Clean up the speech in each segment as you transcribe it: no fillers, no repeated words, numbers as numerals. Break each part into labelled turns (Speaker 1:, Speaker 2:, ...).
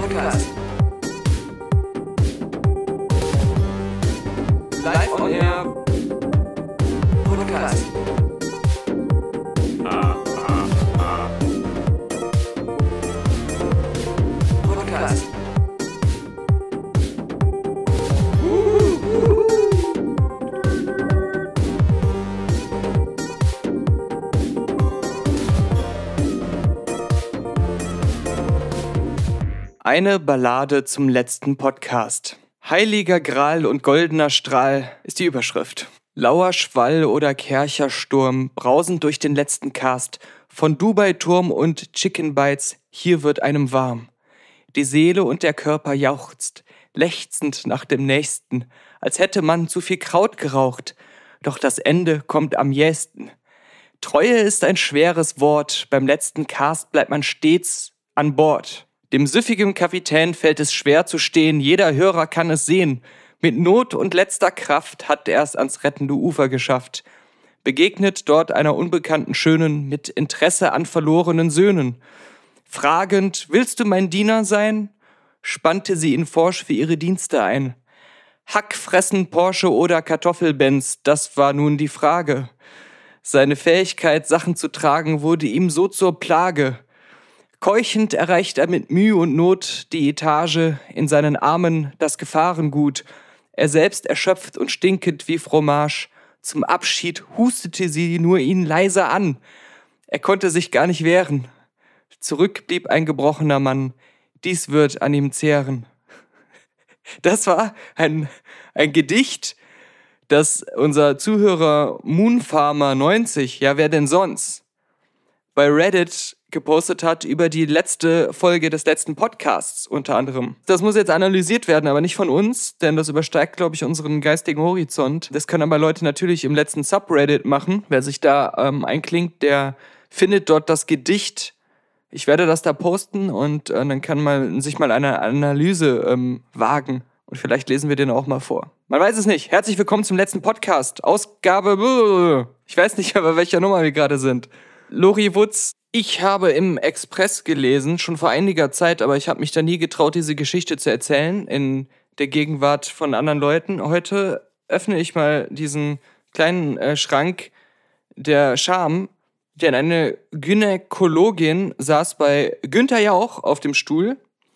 Speaker 1: Podcast. Live on Air Podcast. Podcast.
Speaker 2: Eine Ballade zum letzten Podcast. Heiliger Gral und goldener Strahl ist die Überschrift. Lauer Schwall oder Kerchersturm brausend durch den letzten Cast. Von Dubai-Turm und Chicken Bites, hier wird einem warm. Die Seele und der Körper jauchzt, lechzend nach dem Nächsten, als hätte man zu viel Kraut geraucht. Doch das Ende kommt am jähsten. Treue ist ein schweres Wort, beim letzten Cast bleibt man stets an Bord. Dem süffigen Kapitän fällt es schwer zu stehen, jeder Hörer kann es sehen. Mit Not und letzter Kraft hat er's ans rettende Ufer geschafft. Begegnet dort einer unbekannten Schönen mit Interesse an verlorenen Söhnen. Fragend, willst du mein Diener sein? Spannte sie ihn forsch für ihre Dienste ein. Hackfressen, Porsche oder Kartoffelbenz, das war nun die Frage. Seine Fähigkeit, Sachen zu tragen, wurde ihm so zur Plage. Keuchend erreicht er mit Mühe und Not die Etage, in seinen Armen das Gefahrengut. Er selbst erschöpft und stinkend wie Fromage. Zum Abschied hustete sie nur ihn leise an. Er konnte sich gar nicht wehren. Zurück blieb ein gebrochener Mann. Dies wird an ihm zehren. Das war ein Gedicht, das unser Zuhörer Moonfarmer90, ja wer denn sonst, bei Reddit gepostet hat über die letzte Folge des letzten Podcasts unter anderem. Das muss jetzt analysiert werden, aber nicht von uns, denn das übersteigt, glaube ich, unseren geistigen Horizont. Das können aber Leute natürlich im letzten Subreddit machen. Wer sich da einklingt, der findet dort das Gedicht. Ich werde das da posten und dann kann man sich mal eine Analyse wagen. Und vielleicht lesen wir den auch mal vor. Man weiß es nicht. Herzlich willkommen zum letzten Podcast. Ausgabe... Ich weiß nicht, aber welcher Nummer wir gerade sind. Lori Wutz. Ich habe im Express gelesen, schon vor einiger Zeit, aber ich habe mich da nie getraut, diese Geschichte zu erzählen in der Gegenwart von anderen Leuten. Heute öffne ich mal diesen kleinen Schrank der Scham, denn eine Gynäkologin saß bei Günther Jauch auf dem Stuhl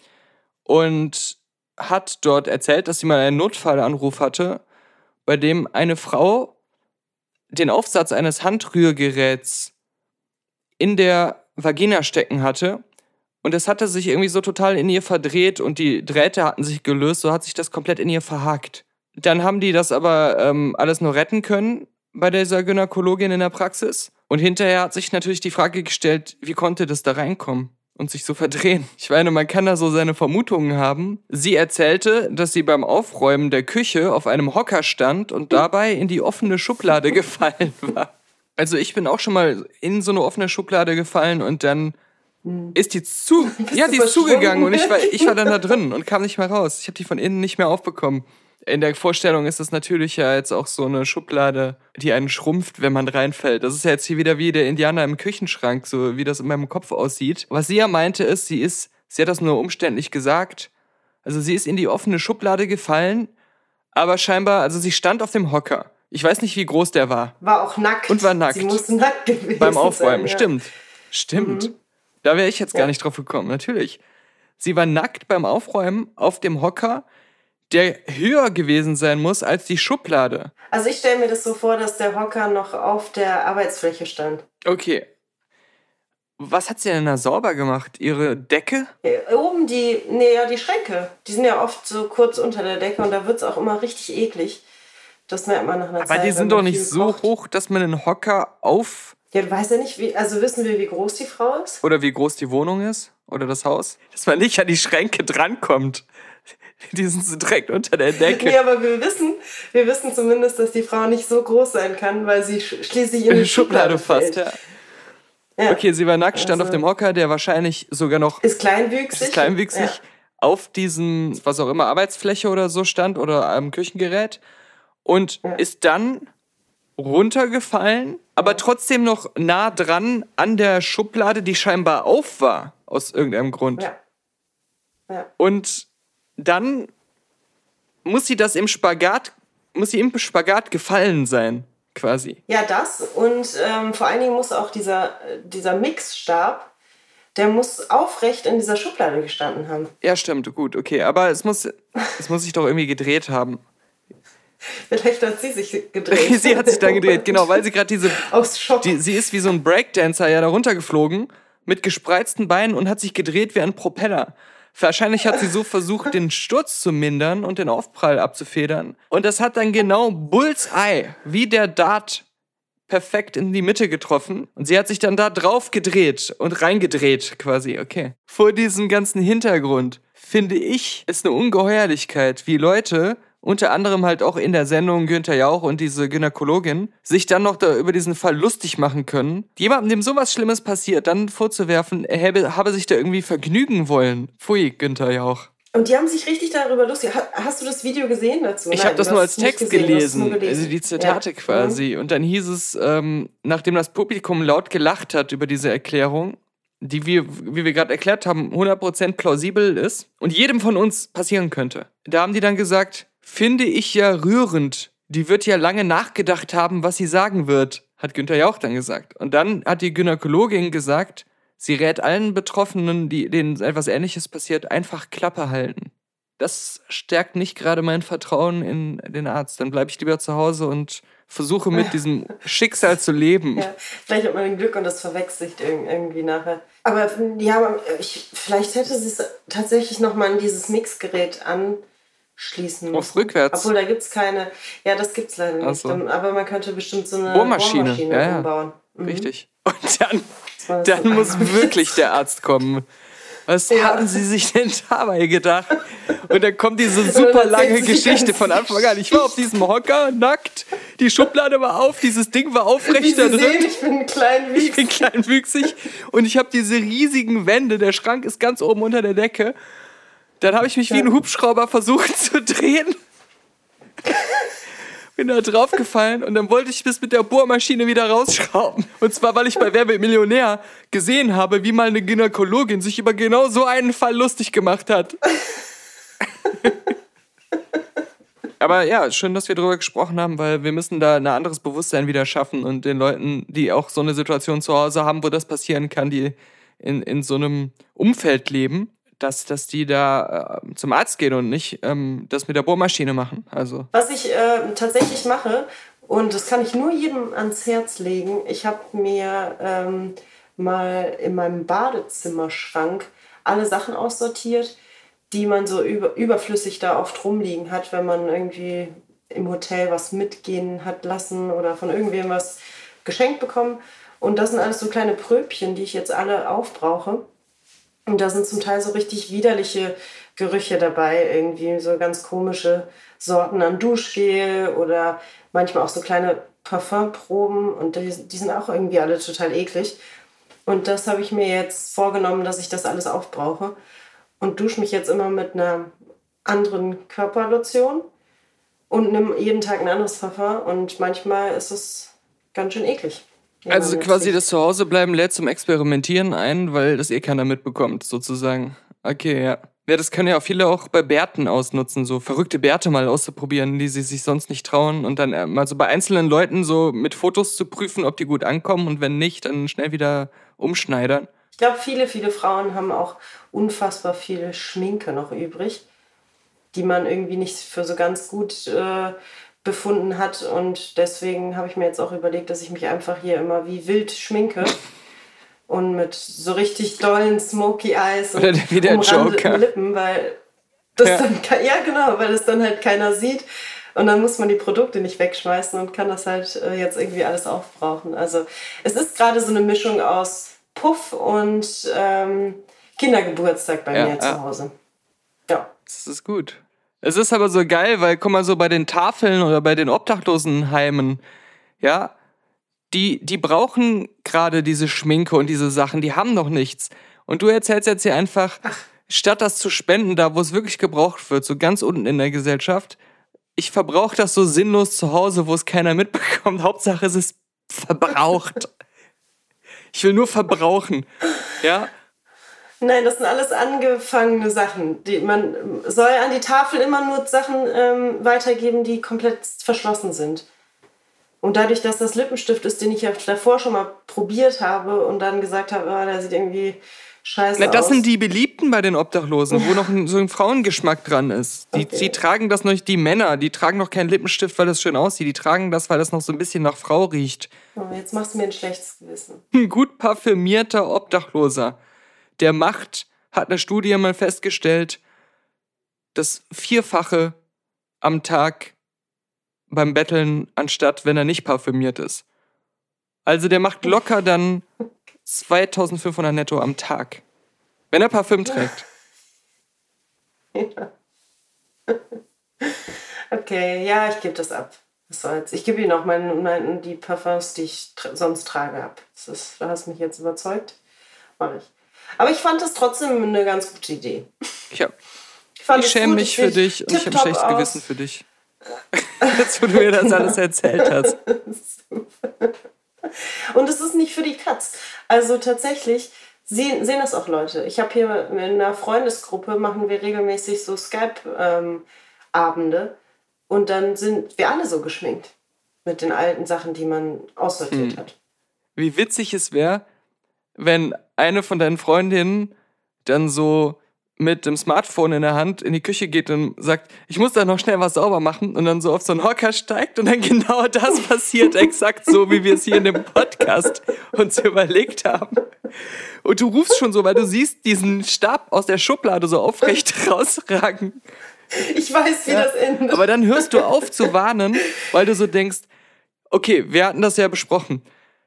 Speaker 2: und hat dort erzählt, dass sie mal einen Notfallanruf hatte, bei dem eine Frau den Aufsatz eines Handrührgeräts in der Vagina stecken hatte und es hatte sich irgendwie so total in ihr verdreht und die Drähte hatten sich gelöst, so hat sich das komplett in ihr verhakt. Dann haben die das aber alles nur retten können bei dieser Gynäkologin in der Praxis und hinterher hat sich natürlich die Frage gestellt, wie konnte das da reinkommen und sich so verdrehen? Ich meine, man kann da so seine Vermutungen haben. Sie erzählte, dass sie beim Aufräumen der Küche auf einem Hocker stand und dabei in die offene Schublade gefallen war. Also ich bin auch schon mal in so eine offene Schublade gefallen und dann ist die die ist zugegangen und ich war dann da drin und kam nicht mehr raus. Ich habe die von innen nicht mehr aufbekommen. In der Vorstellung ist das natürlich ja jetzt auch so eine Schublade, die einen schrumpft, wenn man reinfällt. Das ist ja jetzt hier wieder wie der Indianer im Küchenschrank, so wie das in meinem Kopf aussieht. Was sie ja meinte ist, sie hat das nur umständlich gesagt. Also sie ist in die offene Schublade gefallen, aber scheinbar, also sie stand auf dem Hocker. Ich weiß nicht, wie groß der war.
Speaker 3: War auch nackt.
Speaker 2: Und war nackt.
Speaker 3: Sie musste nackt gewesen
Speaker 2: beim Aufräumen,
Speaker 3: sein, ja.
Speaker 2: Stimmt.
Speaker 3: Mhm.
Speaker 2: Da wäre ich jetzt gar nicht drauf gekommen, natürlich. Sie war nackt beim Aufräumen auf dem Hocker, der höher gewesen sein muss als die Schublade.
Speaker 3: Also ich stelle mir das so vor, dass der Hocker noch auf der Arbeitsfläche stand.
Speaker 2: Okay. Was hat sie denn da sauber gemacht? Ihre Decke?
Speaker 3: Oben die Schränke. Die sind ja oft so kurz unter der Decke und da wird es auch immer richtig eklig. Das merkt man nach einer Zeit.
Speaker 2: Aber die sind doch nicht so hoch, dass man den Hocker auf...
Speaker 3: Ja, du weißt ja nicht, wissen wir, wie groß die Frau ist?
Speaker 2: Oder wie groß die Wohnung ist? Oder das Haus? Dass man nicht an die Schränke drankommt. Die sind so direkt unter der Decke.
Speaker 3: Nee, aber wir wissen zumindest, dass die Frau nicht so groß sein kann, weil sie schließlich in die Schublade fällt.
Speaker 2: Ja. Ja. Okay, sie war nackt, stand auf dem Hocker, der wahrscheinlich sogar noch...
Speaker 3: Ist kleinwüchsig.
Speaker 2: Ja. Auf diesem, was auch immer, Arbeitsfläche oder so stand oder am Küchengerät. Und ist dann runtergefallen, aber trotzdem noch nah dran an der Schublade, die scheinbar auf war, aus irgendeinem Grund.
Speaker 3: Ja. Ja.
Speaker 2: Und dann muss sie im Spagat gefallen sein, quasi.
Speaker 3: Ja, das. Und vor allen Dingen muss auch dieser Mixstab, der muss aufrecht in dieser Schublade gestanden haben.
Speaker 2: Ja, stimmt, gut, okay. Aber es muss sich doch irgendwie gedreht haben.
Speaker 3: Vielleicht hat sie sich gedreht.
Speaker 2: Sie hat sich dann gedreht, genau, weil sie gerade
Speaker 3: aus Schock.
Speaker 2: Sie ist wie so ein Breakdancer ja da runtergeflogen mit gespreizten Beinen und hat sich gedreht wie ein Propeller. Wahrscheinlich hat sie so versucht, den Sturz zu mindern und den Aufprall abzufedern. Und das hat dann genau Bullseye, wie der Dart, perfekt in die Mitte getroffen. Und sie hat sich dann da drauf gedreht und reingedreht quasi, okay. Vor diesem ganzen Hintergrund, finde ich, ist eine Ungeheuerlichkeit, wie Leute, unter anderem halt auch in der Sendung Günther Jauch und diese Gynäkologin, sich dann noch da über diesen Fall lustig machen können. Jemandem, dem sowas Schlimmes passiert, dann vorzuwerfen, er habe sich da irgendwie vergnügen wollen. Pfui, Günther Jauch.
Speaker 3: Und die haben sich richtig darüber lustig. Hast du das Video gesehen dazu?
Speaker 2: Ich habe das nur als Text gelesen, also die Zitate
Speaker 3: ja.
Speaker 2: quasi. Und dann hieß es, nachdem das Publikum laut gelacht hat über diese Erklärung, die wie wir gerade erklärt haben, 100% plausibel ist und jedem von uns passieren könnte. Da haben die dann gesagt, finde ich ja rührend. Die wird ja lange nachgedacht haben, was sie sagen wird, hat Günther Jauch dann gesagt. Und dann hat die Gynäkologin gesagt, sie rät allen Betroffenen, denen etwas Ähnliches passiert, einfach Klappe halten. Das stärkt nicht gerade mein Vertrauen in den Arzt. Dann bleibe ich lieber zu Hause und versuche mit diesem Schicksal zu leben.
Speaker 3: Ja, vielleicht hat man ein Glück und das verwechselt irgendwie nachher. Aber ja, vielleicht hätte sie es tatsächlich nochmal an dieses Mixgerät anschließen müssen.
Speaker 2: Auf rückwärts?
Speaker 3: Obwohl, da gibt es keine... Ja, das gibt es leider nicht.
Speaker 2: So.
Speaker 3: Aber man könnte bestimmt so eine
Speaker 2: Bohrmaschine
Speaker 3: umbauen. Mhm.
Speaker 2: Richtig. Und dann muss wirklich der Arzt kommen. Was haben Sie sich denn dabei gedacht? Und dann kommt diese super lange Geschichte von Anfang an. Ich war auf diesem Hocker, nackt, die Schublade war auf, dieses Ding war aufrecht da drin.
Speaker 3: Ich bin
Speaker 2: kleinwüchsig und ich habe diese riesigen Wände, der Schrank ist ganz oben unter der Decke. Dann habe ich mich wie ein Hubschrauber versucht zu drehen. Bin da draufgefallen und dann wollte ich das mit der Bohrmaschine wieder rausschrauben. Und zwar, weil ich bei Wer wird Millionär gesehen habe, wie mal eine Gynäkologin sich über genau so einen Fall lustig gemacht hat. Aber ja, schön, dass wir darüber gesprochen haben, weil wir müssen da ein anderes Bewusstsein wieder schaffen und den Leuten, die auch so eine Situation zu Hause haben, wo das passieren kann, die in so einem Umfeld leben, dass die da zum Arzt gehen und nicht das mit der Bohrmaschine machen. Also.
Speaker 3: Was ich tatsächlich mache, und das kann ich nur jedem ans Herz legen, ich habe mir mal in meinem Badezimmerschrank alle Sachen aussortiert, die man so überflüssig da oft rumliegen hat, wenn man irgendwie im Hotel was mitgehen hat lassen oder von irgendwem was geschenkt bekommen. Und das sind alles so kleine Pröbchen, die ich jetzt alle aufbrauche. Und da sind zum Teil so richtig widerliche Gerüche dabei, irgendwie so ganz komische Sorten an Duschgel oder manchmal auch so kleine Parfümproben und die sind auch irgendwie alle total eklig. Und das habe ich mir jetzt vorgenommen, dass ich das alles aufbrauche und dusche mich jetzt immer mit einer anderen Körperlotion und nehme jeden Tag ein anderes Parfüm und manchmal ist es ganz schön eklig.
Speaker 2: Also quasi das Zuhausebleiben lädt zum Experimentieren ein, weil das keiner mitbekommt, sozusagen. Okay, ja. Ja, das können ja auch viele auch bei Bärten ausnutzen, so verrückte Bärte mal auszuprobieren, die sie sich sonst nicht trauen und dann mal so bei einzelnen Leuten so mit Fotos zu prüfen, ob die gut ankommen und wenn nicht, dann schnell wieder umschneidern.
Speaker 3: Ich glaube, viele Frauen haben auch unfassbar viel Schminke noch übrig, die man irgendwie nicht für so ganz gut befunden hat und deswegen habe ich mir jetzt auch überlegt, dass ich mich einfach hier immer wie wild schminke und mit so richtig dollen Smoky Eyes und
Speaker 2: wie der Joker.
Speaker 3: Lippen, weil das weil das dann halt keiner sieht und dann muss man die Produkte nicht wegschmeißen und kann das halt jetzt irgendwie alles aufbrauchen. Also es ist gerade so eine Mischung aus Puff und Kindergeburtstag bei mir zu Hause. Ja.
Speaker 2: Das ist gut. Es ist aber so geil, weil, guck mal, so bei den Tafeln oder bei den Obdachlosenheimen, ja, die brauchen gerade diese Schminke und diese Sachen, die haben noch nichts. Und du erzählst jetzt hier einfach, statt das zu spenden, da wo es wirklich gebraucht wird, so ganz unten in der Gesellschaft, ich verbrauche das so sinnlos zu Hause, wo es keiner mitbekommt. Hauptsache, es ist verbraucht. Ich will nur verbrauchen, ja.
Speaker 3: Nein, das sind alles angefangene Sachen. Man soll an die Tafel immer nur Sachen weitergeben, die komplett verschlossen sind. Und dadurch, dass das Lippenstift ist, den ich ja davor schon mal probiert habe und dann gesagt habe, der sieht irgendwie scheiße aus.
Speaker 2: Das sind die Beliebten bei den Obdachlosen, wo noch so ein Frauengeschmack dran ist. Die tragen das noch nicht, die Männer, die tragen noch keinen Lippenstift, weil das schön aussieht. Die tragen das, weil das noch so ein bisschen nach Frau riecht.
Speaker 3: Oh, jetzt machst du mir ein schlechtes Gewissen.
Speaker 2: Ein gut parfümierter Obdachloser, hat eine Studie mal festgestellt, das Vierfache am Tag beim Betteln, anstatt wenn er nicht parfümiert ist. Also der macht locker dann 2.500 netto am Tag, wenn er Parfüm trägt.
Speaker 3: Ja. Okay, ja, ich gebe das ab. Was soll's. Ich gebe Ihnen auch die Parfums, die ich sonst trage, ab. Da hast du mich jetzt überzeugt. Mach ich. Aber ich fand das trotzdem eine ganz gute Idee.
Speaker 2: Ich schäme mich für dich und ich habe ein schlechtes Gewissen für dich. Jetzt, wo du mir das alles erzählt hast.
Speaker 3: Und es ist nicht für die Katz. Also tatsächlich sehen das auch Leute. Ich habe hier in einer Freundesgruppe, machen wir regelmäßig so Skype-Abende. Und dann sind wir alle so geschminkt. Mit den alten Sachen, die man aussortiert hat.
Speaker 2: Wie witzig es wäre, wenn eine von deinen Freundinnen dann so mit dem Smartphone in der Hand in die Küche geht und sagt, ich muss da noch schnell was sauber machen und dann so auf so einen Hocker steigt und dann genau das passiert, exakt so, wie wir es hier in dem Podcast uns überlegt haben. Und du rufst schon so, weil du siehst diesen Stab aus der Schublade so aufrecht rausragen.
Speaker 3: Ich weiß, wie das endet.
Speaker 2: Aber dann hörst du auf zu warnen, weil du so denkst, okay, wir hatten das ja besprochen.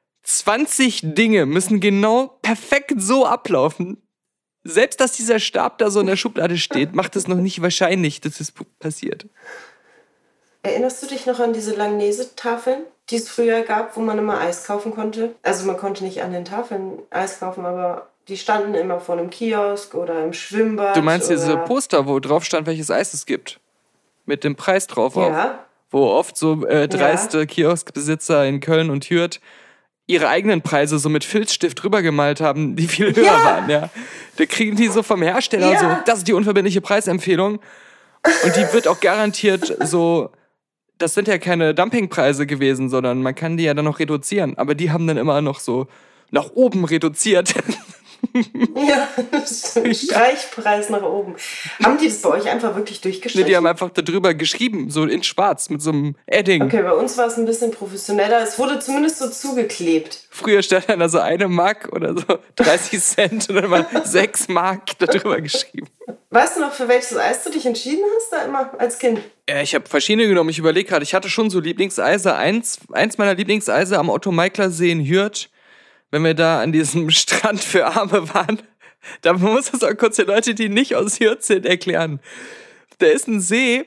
Speaker 2: 20 Dinge müssen genau perfekt so ablaufen. Selbst, dass dieser Stab da so in der Schublade steht, macht es noch nicht wahrscheinlich, dass es passiert.
Speaker 3: Erinnerst du dich noch an diese Langnese-Tafeln, die es früher gab, wo man immer Eis kaufen konnte? Also man konnte nicht an den Tafeln Eis kaufen, aber die standen immer vor einem Kiosk oder im Schwimmbad.
Speaker 2: Du meinst diese Poster, wo drauf stand, welches Eis es gibt? Mit dem Preis drauf auch.
Speaker 3: Ja.
Speaker 2: Wo oft so dreiste Kioskbesitzer in Köln und Hürth ihre eigenen Preise so mit Filzstift drüber gemalt haben, die viel höher waren. Ja. Da kriegen die so vom Hersteller so, das ist die unverbindliche Preisempfehlung. Und die wird auch garantiert so, das sind ja keine Dumpingpreise gewesen, sondern man kann die ja dann noch reduzieren. Aber die haben dann immer noch so nach oben reduziert.
Speaker 3: Ja, Streichpreis nach oben. Haben die das bei euch einfach wirklich durchgestrichen?
Speaker 2: Nee, die haben einfach da drüber geschrieben, so in schwarz, mit so einem Edding.
Speaker 3: Okay, bei uns war es ein bisschen professioneller. Es wurde zumindest so zugeklebt.
Speaker 2: Früher stand dann da so 1 Mark oder so 30 Cent und dann mal 6 Mark da drüber geschrieben.
Speaker 3: Weißt du noch, für welches Eis du dich entschieden hast, da immer als Kind?
Speaker 2: Ja, ich habe verschiedene genommen. Ich überlege gerade, ich hatte schon so Lieblingseise. Eins meiner Lieblingseise am Otto-Meikler-See in Hürth, wenn wir da an diesem Strand für Arme waren. Da muss es auch kurz den Leute, die nicht aus Hürth sind, erklären. Da ist ein See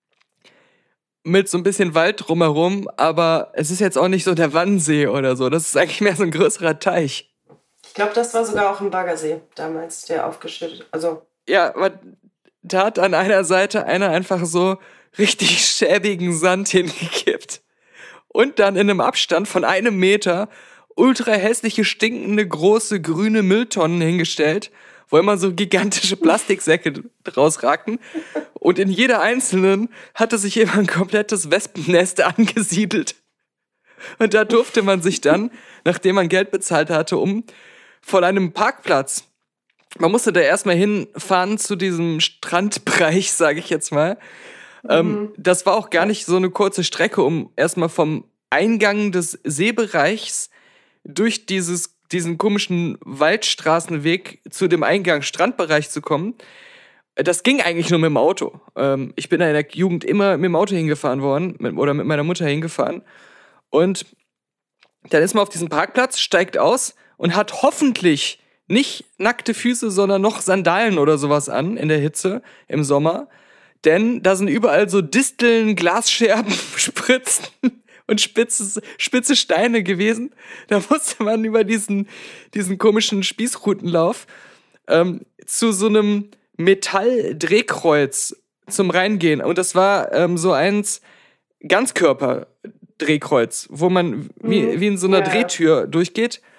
Speaker 2: mit so ein bisschen Wald drumherum, aber es ist jetzt auch nicht so der Wannsee oder so. Das ist eigentlich mehr so ein größerer Teich.
Speaker 3: Ich glaube, das war sogar auch ein Baggersee damals, der aufgeschüttet. Also
Speaker 2: ja, aber da hat an einer Seite einer einfach so richtig schäbigen Sand hingekippt. Und dann in einem Abstand von 1 Meter ultra hässliche, stinkende, große, grüne Mülltonnen hingestellt, wo immer so gigantische Plastiksäcke rausragten. Und in jeder einzelnen hatte sich immer ein komplettes Wespennest angesiedelt. Und da durfte man sich dann, nachdem man Geld bezahlt hatte, von einem Parkplatz, man musste da erstmal hinfahren zu diesem Strandbereich, sage ich jetzt mal. Das war auch gar nicht so eine kurze Strecke, um erstmal vom Eingang des Seebereichs durch diesen komischen Waldstraßenweg zu dem Eingang Strandbereich zu kommen. Das ging eigentlich nur mit dem Auto. Ich bin in der Jugend immer mit dem Auto hingefahren worden oder mit meiner Mutter hingefahren. Und dann ist man auf diesem Parkplatz, steigt aus und hat hoffentlich nicht nackte Füße, sondern noch Sandalen oder sowas an in der Hitze im Sommer. Denn da sind überall so Disteln, Glasscherben, Spritzen und spitze Steine gewesen. Da musste man über diesen komischen Spießrutenlauf zu so einem Metalldrehkreuz zum Reingehen. Und das war so eins Ganzkörper-Drehkreuz, wo man wie in so einer Drehtür durchgeht.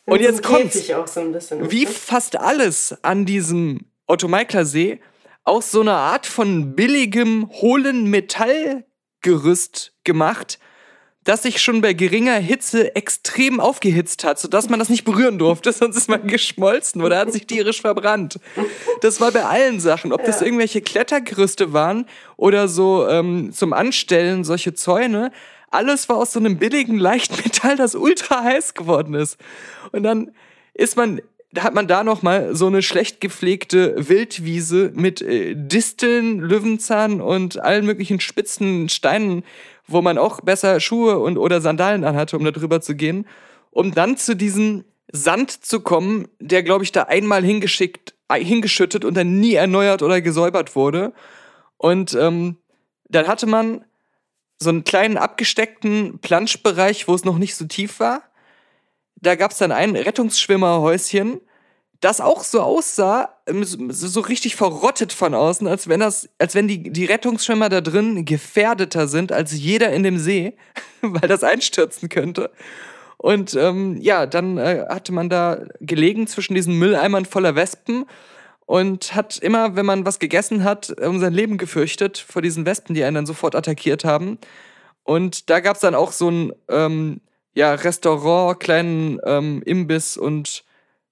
Speaker 2: Und jetzt
Speaker 3: so einem
Speaker 2: kommt's.
Speaker 3: Käfig auch so ein bisschen.
Speaker 2: Wie fast alles an diesem Otto-Meikler-See aus so einer Art von billigem, hohlen Metallgerüst gemacht, das sich schon bei geringer Hitze extrem aufgehitzt hat, sodass man das nicht berühren durfte, sonst ist man geschmolzen oder hat sich tierisch verbrannt. Das war bei allen Sachen, ob das irgendwelche Klettergerüste waren oder so zum Anstellen solche Zäune. Alles war aus so einem billigen Leichtmetall, das ultra heiß geworden ist. Und dann hat man da noch mal so eine schlecht gepflegte Wildwiese mit Disteln, Löwenzahn und allen möglichen spitzen Steinen, wo man auch besser Schuhe oder Sandalen anhatte, um da drüber zu gehen, um dann zu diesem Sand zu kommen, der, glaube ich, da einmal hingeschüttet und dann nie erneuert oder gesäubert wurde. Und dann hatte man so einen kleinen abgesteckten Planschbereich, wo es noch nicht so tief war. Da gab es dann ein Rettungsschwimmerhäuschen, das auch so aussah, so richtig verrottet von außen, als wenn die Rettungsschwimmer da drin gefährdeter sind als jeder in dem See, weil das einstürzen könnte. Und dann hatte man da gelegen zwischen diesen Mülleimern voller Wespen und hat immer, wenn man was gegessen hat, um sein Leben gefürchtet vor diesen Wespen, die einen dann sofort attackiert haben. Und da gab es dann auch so ein Restaurant, kleinen Imbiss und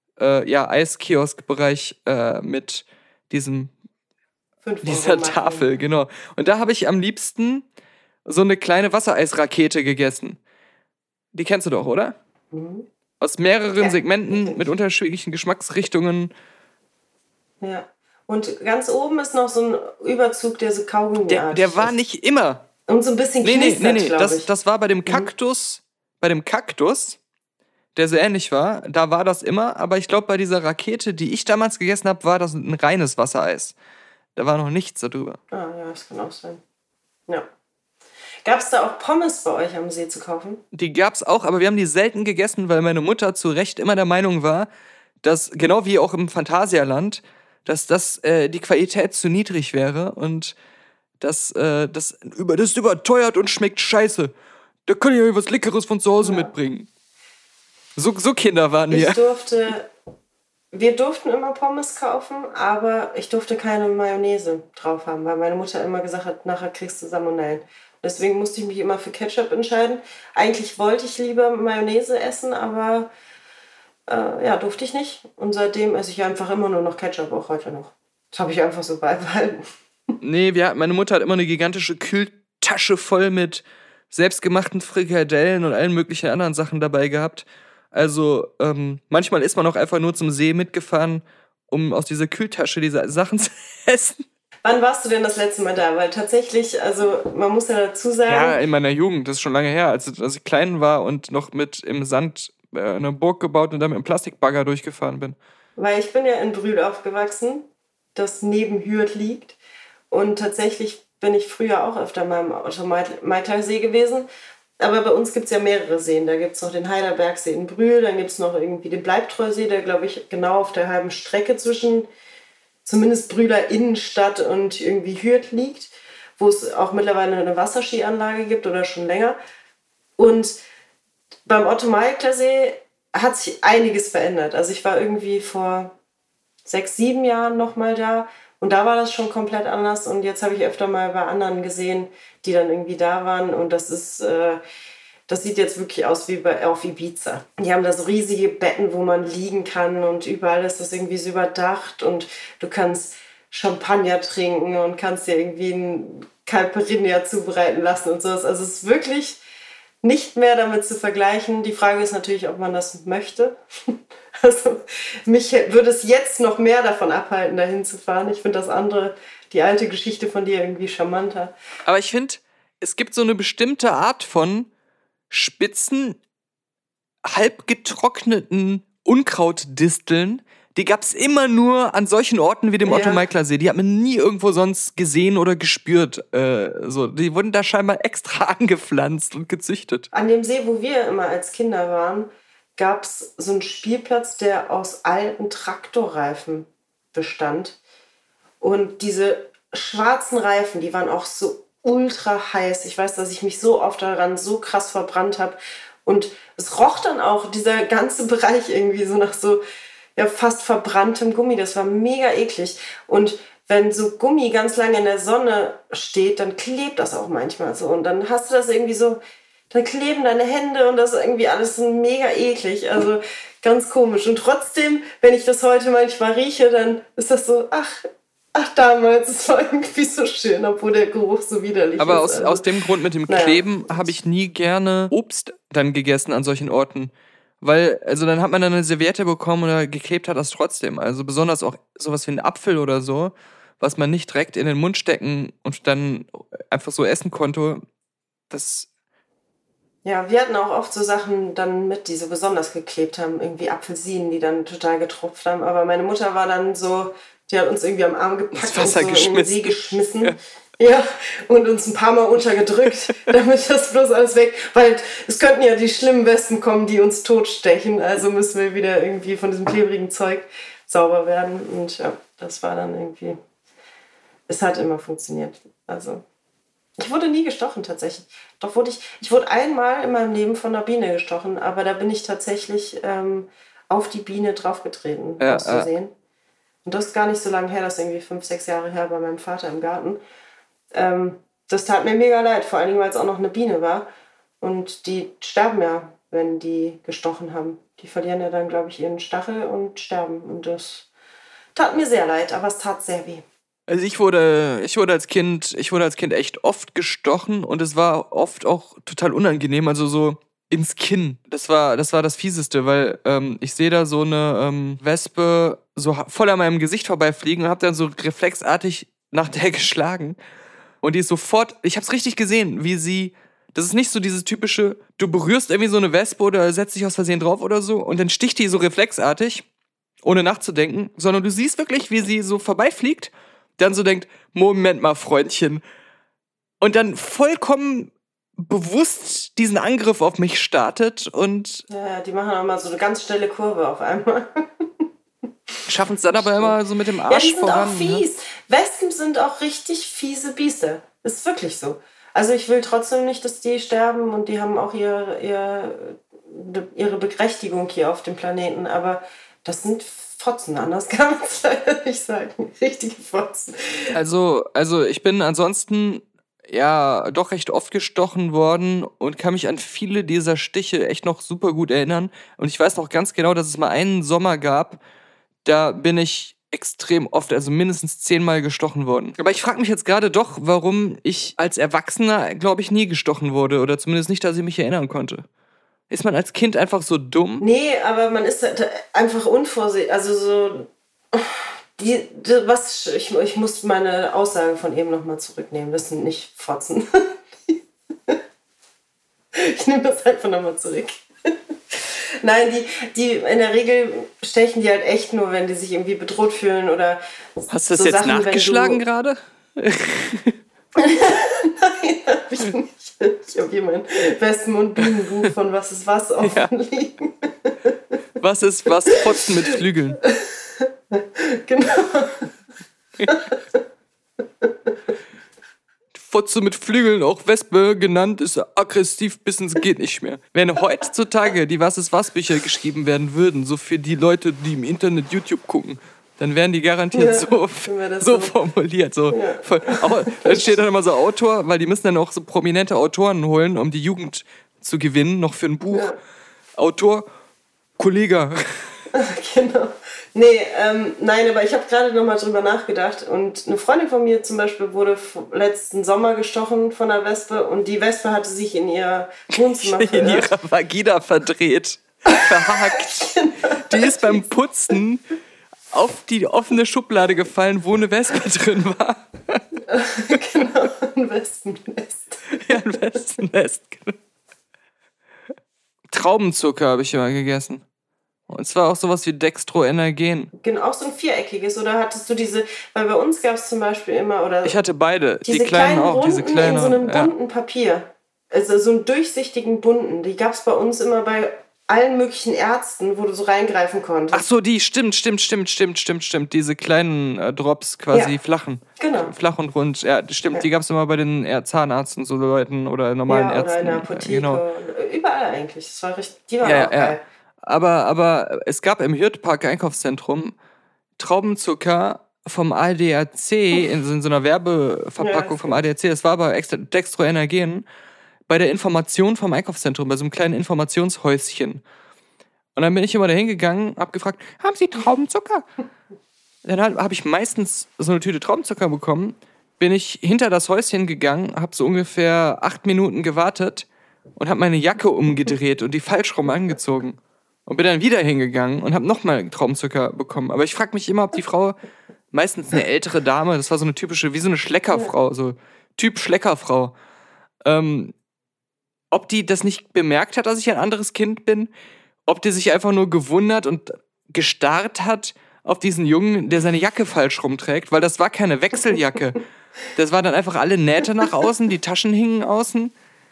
Speaker 2: Eiskiosk-Bereich mit dieser
Speaker 3: 5 €
Speaker 2: Tafel, genau. Und da habe ich am liebsten so eine kleine Wassereisrakete gegessen. Die kennst du doch, oder?
Speaker 3: Mhm.
Speaker 2: Aus mehreren Segmenten
Speaker 3: richtig.
Speaker 2: mit unterschiedlichen Geschmacksrichtungen.
Speaker 3: Ja. Und ganz oben ist noch so ein Überzug, der so Kaugummi-artig
Speaker 2: Der war
Speaker 3: ist.
Speaker 2: nicht immer.
Speaker 3: Und so ein bisschen knistert, glaube ich.
Speaker 2: Das war bei dem Kaktus, der so ähnlich war, da war das immer, aber ich glaube, bei dieser Rakete, die ich damals gegessen habe, war das ein reines Wassereis. Da war noch nichts darüber.
Speaker 3: Ah, ja, das kann auch sein. Ja. Gab es da auch Pommes bei euch am See zu kaufen?
Speaker 2: Die gab's auch, aber wir haben die selten gegessen, weil meine Mutter zu Recht immer der Meinung war, dass, genau wie auch im Phantasialand, dass das die Qualität zu niedrig wäre und das ist überteuert und schmeckt scheiße. Da kann ich ja was Leckeres von zu Hause mitbringen. So Kinder waren wir.
Speaker 3: Wir durften immer Pommes kaufen, aber ich durfte keine Mayonnaise drauf haben, weil meine Mutter immer gesagt hat, nachher kriegst du Salmonellen. Deswegen musste ich mich immer für Ketchup entscheiden. Eigentlich wollte ich lieber Mayonnaise essen, aber durfte ich nicht. Und seitdem esse ich einfach immer nur noch Ketchup, auch heute noch. Das habe ich einfach so beibehalten.
Speaker 2: Nee, meine Mutter hat immer eine gigantische Kühltasche voll mit selbstgemachten Frikadellen und allen möglichen anderen Sachen dabei gehabt. Also, manchmal ist man auch einfach nur zum See mitgefahren, um aus dieser Kühltasche diese Sachen zu essen.
Speaker 3: Wann warst du denn das letzte Mal da? Weil tatsächlich, also man muss ja dazu sagen...
Speaker 2: Ja, in meiner Jugend, das ist schon lange her, als ich klein war und noch mit im Sand eine Burg gebaut und dann mit einem Plastikbagger durchgefahren bin.
Speaker 3: Weil ich bin ja in Brühl aufgewachsen, das neben Hürth liegt. Und tatsächlich bin ich früher auch öfter mal im Otto-Meikler-See gewesen. Aber bei uns gibt es ja mehrere Seen. Da gibt es noch den Heiderbergsee in Brühl, dann gibt es noch irgendwie den Bleibtreusee, der, glaube ich, genau auf der halben Strecke zwischen zumindest Brühler Innenstadt und irgendwie Hürth liegt, wo es auch mittlerweile eine Wasserskianlage gibt oder schon länger. Und beim Otto-Meikler-See hat sich einiges verändert. Also ich war irgendwie vor 6, 7 Jahren noch mal da und da war das schon komplett anders. Und jetzt habe ich öfter mal bei anderen gesehen, die dann irgendwie da waren. Und das sieht jetzt wirklich aus wie auf Ibiza. Die haben da so riesige Betten, wo man liegen kann und überall ist das irgendwie so überdacht und du kannst Champagner trinken und kannst dir irgendwie ein Caipirinha zubereiten lassen und sowas. Also es ist wirklich nicht mehr damit zu vergleichen. Die Frage ist natürlich, ob man das möchte. Also mich würde es jetzt noch mehr davon abhalten, dahin zu fahren. Ich finde das andere, die alte Geschichte von dir irgendwie charmanter.
Speaker 2: Aber ich finde, es gibt so eine bestimmte Art von spitzen, halb getrockneten Unkrautdisteln, die gab es immer nur an solchen Orten wie dem Otto-Meikler-See. Die hat man nie irgendwo sonst gesehen oder gespürt. Die wurden da scheinbar extra angepflanzt und gezüchtet.
Speaker 3: An dem See, wo wir immer als Kinder waren, gab es so einen Spielplatz, der aus alten Traktorreifen bestand. Und diese schwarzen Reifen, die waren auch so ultra heiß. Ich weiß, dass ich mich so oft daran so krass verbrannt habe. Und es roch dann auch, dieser ganze Bereich irgendwie so nach so fast verbranntem Gummi. Das war mega eklig. Und wenn so Gummi ganz lange in der Sonne steht, dann klebt das auch manchmal so. Und dann hast du das irgendwie so, dann kleben deine Hände und das ist irgendwie alles so mega eklig. Also ganz komisch. Und trotzdem, wenn ich das heute manchmal rieche, dann ist das so, ach damals, es war irgendwie so schön, obwohl der Geruch so widerlich
Speaker 2: Aber
Speaker 3: ist.
Speaker 2: aus dem Grund mit dem Kleben habe ich nie gerne Obst dann gegessen an solchen Orten. Weil, also dann hat man dann eine Serviette bekommen oder geklebt hat das trotzdem. Also besonders auch sowas wie ein Apfel oder so, was man nicht direkt in den Mund stecken und dann einfach so essen konnte, das...
Speaker 3: Ja, wir hatten auch oft so Sachen dann mit, die so besonders geklebt haben. Irgendwie Apfelsinen, die dann total getropft haben. Aber meine Mutter war dann so, die hat uns irgendwie am Arm gepackt und so in den See geschmissen. Ja, und uns ein paar Mal untergedrückt, damit das bloß alles weg... Weil es könnten ja die schlimmen Wespen kommen, die uns totstechen. Also müssen wir wieder irgendwie von diesem klebrigen Zeug sauber werden. Und ja, das war dann irgendwie... Es hat immer funktioniert. Also... Ich wurde nie gestochen tatsächlich. Doch ich wurde einmal in meinem Leben von einer Biene gestochen, aber da bin ich tatsächlich auf die Biene draufgetreten, auszusehen. Und das ist gar nicht so lange her, das ist irgendwie 5, 6 Jahre her bei meinem Vater im Garten. Das tat mir mega leid, vor allen Dingen, weil es auch noch eine Biene war. Und die sterben ja, wenn die gestochen haben. Die verlieren ja dann, glaube ich, ihren Stachel und sterben. Und das tat mir sehr leid, aber es tat sehr weh.
Speaker 2: Also ich wurde als Kind echt oft gestochen und es war oft auch total unangenehm, also so ins Kinn. Das war das Fieseste, weil ich sehe da so eine Wespe so voll an meinem Gesicht vorbeifliegen und habe dann so reflexartig nach der geschlagen. Und die ist sofort, ich hab's richtig gesehen, wie sie, das ist nicht so dieses typische, du berührst irgendwie so eine Wespe oder setzt dich aus Versehen drauf oder so und dann sticht die so reflexartig, ohne nachzudenken, sondern du siehst wirklich, wie sie so vorbeifliegt, dann so denkt, Moment mal, Freundchen. Und dann vollkommen bewusst diesen Angriff auf mich startet und...
Speaker 3: Ja, die machen auch mal so eine ganz schnelle Kurve auf einmal.
Speaker 2: Schaffen es dann aber immer so mit dem Arsch
Speaker 3: ja, die sind
Speaker 2: voran.
Speaker 3: auch fies. Ne? Wespen sind auch richtig fiese Biester. Ist wirklich so. Also ich will trotzdem nicht, dass die sterben und die haben auch ihre Berechtigung hier auf dem Planeten, aber das sind Fotzen, anders kann man es leider nicht sagen. Richtige Fotzen.
Speaker 2: Also ich bin ansonsten ja doch recht oft gestochen worden und kann mich an viele dieser Stiche echt noch super gut erinnern. Und ich weiß noch ganz genau, dass es mal einen Sommer gab, da bin ich extrem oft, also mindestens 10-mal gestochen worden. Aber ich frage mich jetzt gerade doch, warum ich als Erwachsener, glaube ich, nie gestochen wurde. Oder zumindest nicht, dass ich mich erinnern konnte. Ist man als Kind einfach so dumm?
Speaker 3: Nee, aber man ist einfach unvorsichtig. Also so... Ich muss meine Aussage von eben nochmal zurücknehmen. Das sind nicht Fotzen. Ich nehme das einfach nochmal zurück. Nein, die in der Regel stechen die halt echt nur, wenn die sich irgendwie bedroht fühlen oder...
Speaker 2: Hast du das so jetzt Sachen, nachgeschlagen gerade?
Speaker 3: Nein, hab ich nicht. Ich habe hier mein Wespen- und Bienenbuch von Was ist was offen liegen.
Speaker 2: Was ist was? Fotzen mit Flügeln.
Speaker 3: Genau.
Speaker 2: Fotze mit Flügeln, auch Wespe genannt, ist aggressiv bis ins geht nicht mehr. Wenn heutzutage die Was ist was Bücher geschrieben werden würden, so für die Leute, die im Internet YouTube gucken, dann wären die garantiert so formuliert. So. Ja. Da steht dann immer so Autor, weil die müssen dann auch so prominente Autoren holen, um die Jugend zu gewinnen, noch für ein Buch. Ja. Autor, Kollege.
Speaker 3: Genau. Nee, nein, aber ich habe gerade noch mal drüber nachgedacht und eine Freundin von mir zum Beispiel wurde letzten Sommer gestochen von einer Wespe und die Wespe hatte sich in ihr Wohnzimmer
Speaker 2: in ihrer Vagina verdreht, verhakt. Genau. Die ist beim Putzen auf die offene Schublade gefallen, wo eine Wespe drin war.
Speaker 3: Genau, ein Wespennest.
Speaker 2: Ja, ein Wespennest. Traubenzucker habe ich immer gegessen. Und zwar auch sowas wie Dextroenergen.
Speaker 3: Genau, auch so ein viereckiges. Oder hattest du diese, weil bei uns gab es zum Beispiel immer, oder...
Speaker 2: Ich hatte beide,
Speaker 3: diese
Speaker 2: die kleinen auch,
Speaker 3: Runden
Speaker 2: diese kleinen.
Speaker 3: In so einem bunten Papier. Also so einen durchsichtigen bunten. Die gab es bei uns immer bei allen möglichen Ärzten, wo du so reingreifen konntest.
Speaker 2: Ach so, die, stimmt. Diese kleinen Drops quasi, flachen.
Speaker 3: Genau.
Speaker 2: Flach und rund, ja, stimmt. Ja. Die gab es immer bei den Zahnärzten, so Leuten oder normalen Ärzten.
Speaker 3: Oder in der Apotheke.
Speaker 2: Genau.
Speaker 3: überall eigentlich. Das war richtig, die war
Speaker 2: Ja,
Speaker 3: auch
Speaker 2: ja.
Speaker 3: geil.
Speaker 2: Aber es gab im Hürth-Park Einkaufszentrum Traubenzucker vom ADAC in so einer Werbeverpackung
Speaker 3: Ja,
Speaker 2: vom ADAC. Das war aber extra Dextroenergen bei der Information vom Einkaufszentrum, bei so einem kleinen Informationshäuschen. Und dann bin ich immer da hingegangen, hab gefragt, haben Sie Traubenzucker? Dann habe ich meistens so eine Tüte Traubenzucker bekommen, bin ich hinter das Häuschen gegangen, habe so ungefähr 8 Minuten gewartet und habe meine Jacke umgedreht und die falsch rum angezogen. Und bin dann wieder hingegangen und habe nochmal Traubenzucker bekommen. Aber ich frage mich immer, ob die Frau, meistens eine ältere Dame, das war so eine typische, wie so eine Schleckerfrau, so Typ Schleckerfrau, ob die das nicht bemerkt hat, dass ich ein anderes Kind bin, ob die sich einfach nur gewundert und gestarrt hat auf diesen Jungen, der seine Jacke falsch rumträgt, weil das war keine Wechseljacke. Das war dann einfach alle Nähte nach außen, die Taschen hingen außen.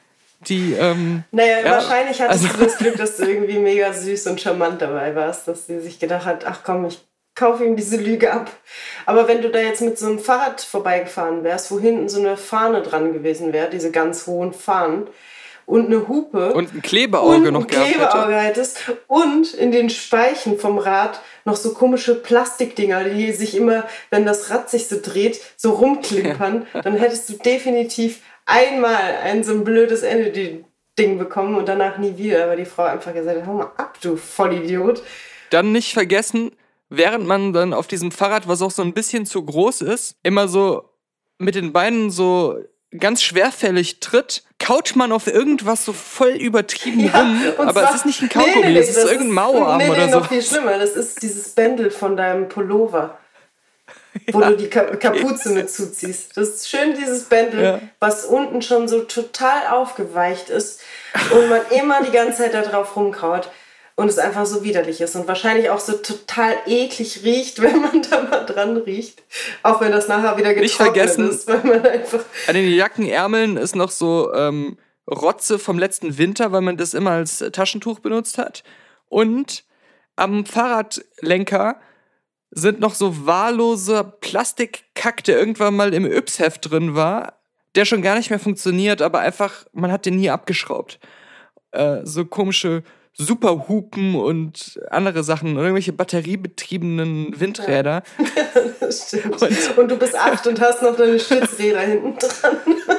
Speaker 3: Wahrscheinlich hattest
Speaker 2: also-
Speaker 3: du das Glück, dass du irgendwie mega süß und charmant dabei warst, dass sie sich gedacht hat, ach komm, ich kaufe ihm diese Lüge ab. Aber wenn du da jetzt mit so einem Fahrrad vorbeigefahren wärst, wo hinten so eine Fahne dran gewesen wäre, diese ganz hohen Fahnen, und eine Hupe
Speaker 2: Und ein Klebeauge noch gehabt hätte.
Speaker 3: Klebeauge hättest und in den Speichen vom Rad noch so komische Plastikdinger, die sich immer, wenn das Rad sich so dreht, so rumklimpern, dann hättest du definitiv einmal ein so ein blödes Ende-Ding bekommen und danach nie wieder, weil die Frau einfach gesagt hat, hau mal ab, du Vollidiot.
Speaker 2: Dann nicht vergessen, während man dann auf diesem Fahrrad, was auch so ein bisschen zu groß ist, immer so mit den Beinen so ganz schwerfällig tritt, kaut man auf irgendwas so voll übertrieben rum,
Speaker 3: und
Speaker 2: aber
Speaker 3: zwar-
Speaker 2: es ist nicht ein Kaugummi, es ist
Speaker 3: das
Speaker 2: irgendein Mauerarm oder so.
Speaker 3: noch viel schlimmer, das ist dieses Bändel von deinem Pullover, wo du die Kapuze mit zuziehst. Das ist schön dieses Bändel, was unten schon so total aufgeweicht ist und man immer die ganze Zeit da drauf rumkaut und es einfach so widerlich ist und wahrscheinlich auch so total eklig riecht, wenn man da mal dran riecht. Auch wenn das nachher wieder
Speaker 2: Nicht
Speaker 3: getrocknet
Speaker 2: vergessen,
Speaker 3: ist, weil man einfach...
Speaker 2: An den Jackenärmeln ist noch so Rotze vom letzten Winter, weil man das immer als Taschentuch benutzt hat. Und am Fahrradlenker sind noch so wahlloser Plastikkack, der irgendwann mal im Yps-Heft drin war, der schon gar nicht mehr funktioniert, aber einfach, man hat den nie abgeschraubt. So komische Superhupen und andere Sachen und irgendwelche batteriebetriebenen Windräder.
Speaker 3: Das stimmt. Und du bist 8 und hast noch deine Stützräder hinten dran.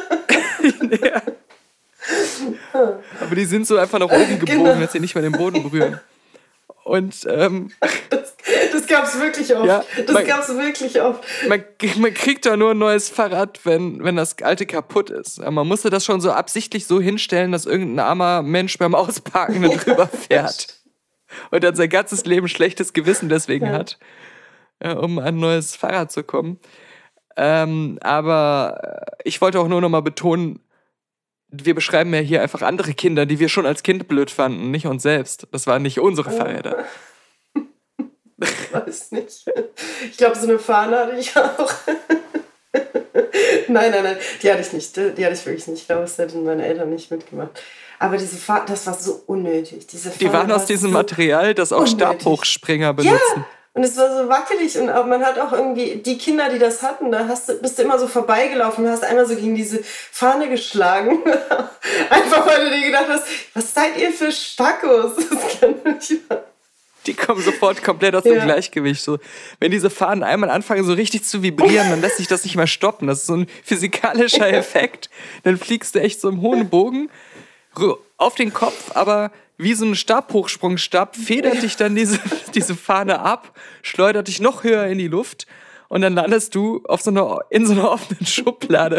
Speaker 2: Ja. Aber die sind so einfach nach oben gebogen, dass sie nicht mehr den Boden berühren. Und
Speaker 3: Das gab's wirklich oft.
Speaker 2: Ja,
Speaker 3: Gab's wirklich oft.
Speaker 2: man kriegt doch nur ein neues Fahrrad, wenn das alte kaputt ist. Aber man musste das schon so absichtlich so hinstellen, dass irgendein armer Mensch beim Ausparken da drüber fährt. Und dann sein ganzes Leben schlechtes Gewissen deswegen hat, um an ein neues Fahrrad zu kommen. Aber ich wollte auch nur noch mal betonen, wir beschreiben ja hier einfach andere Kinder, die wir schon als Kind blöd fanden, nicht uns selbst. Das waren nicht unsere Fahrräder.
Speaker 3: Ich weiß nicht. Ich glaube, so eine Fahne hatte ich auch. Nein, die hatte ich nicht. Die hatte ich wirklich nicht. Ich glaube, das hätten meine Eltern nicht mitgemacht. Aber diese Fahne, das war so unnötig.
Speaker 2: Die waren aus diesem Material, das auch
Speaker 3: unnötig.
Speaker 2: Stabhochspringer benutzen.
Speaker 3: Ja, und es war so wackelig und man hat auch irgendwie, die Kinder, die das hatten, da bist du immer so vorbeigelaufen und hast einmal so gegen diese Fahne geschlagen. Einfach weil du dir gedacht hast, was seid ihr für Spackos? Das kann nicht wahr.
Speaker 2: Die kommen sofort komplett aus dem Gleichgewicht. So, wenn diese Fahnen einmal anfangen, so richtig zu vibrieren, dann lässt sich das nicht mehr stoppen. Das ist so ein physikalischer Effekt. Dann fliegst du echt so im hohen Bogen auf den Kopf, aber wie so ein Stabhochsprungstab federt dich dann diese Fahne ab, schleudert dich noch höher in die Luft und dann landest du in so einer offenen Schublade.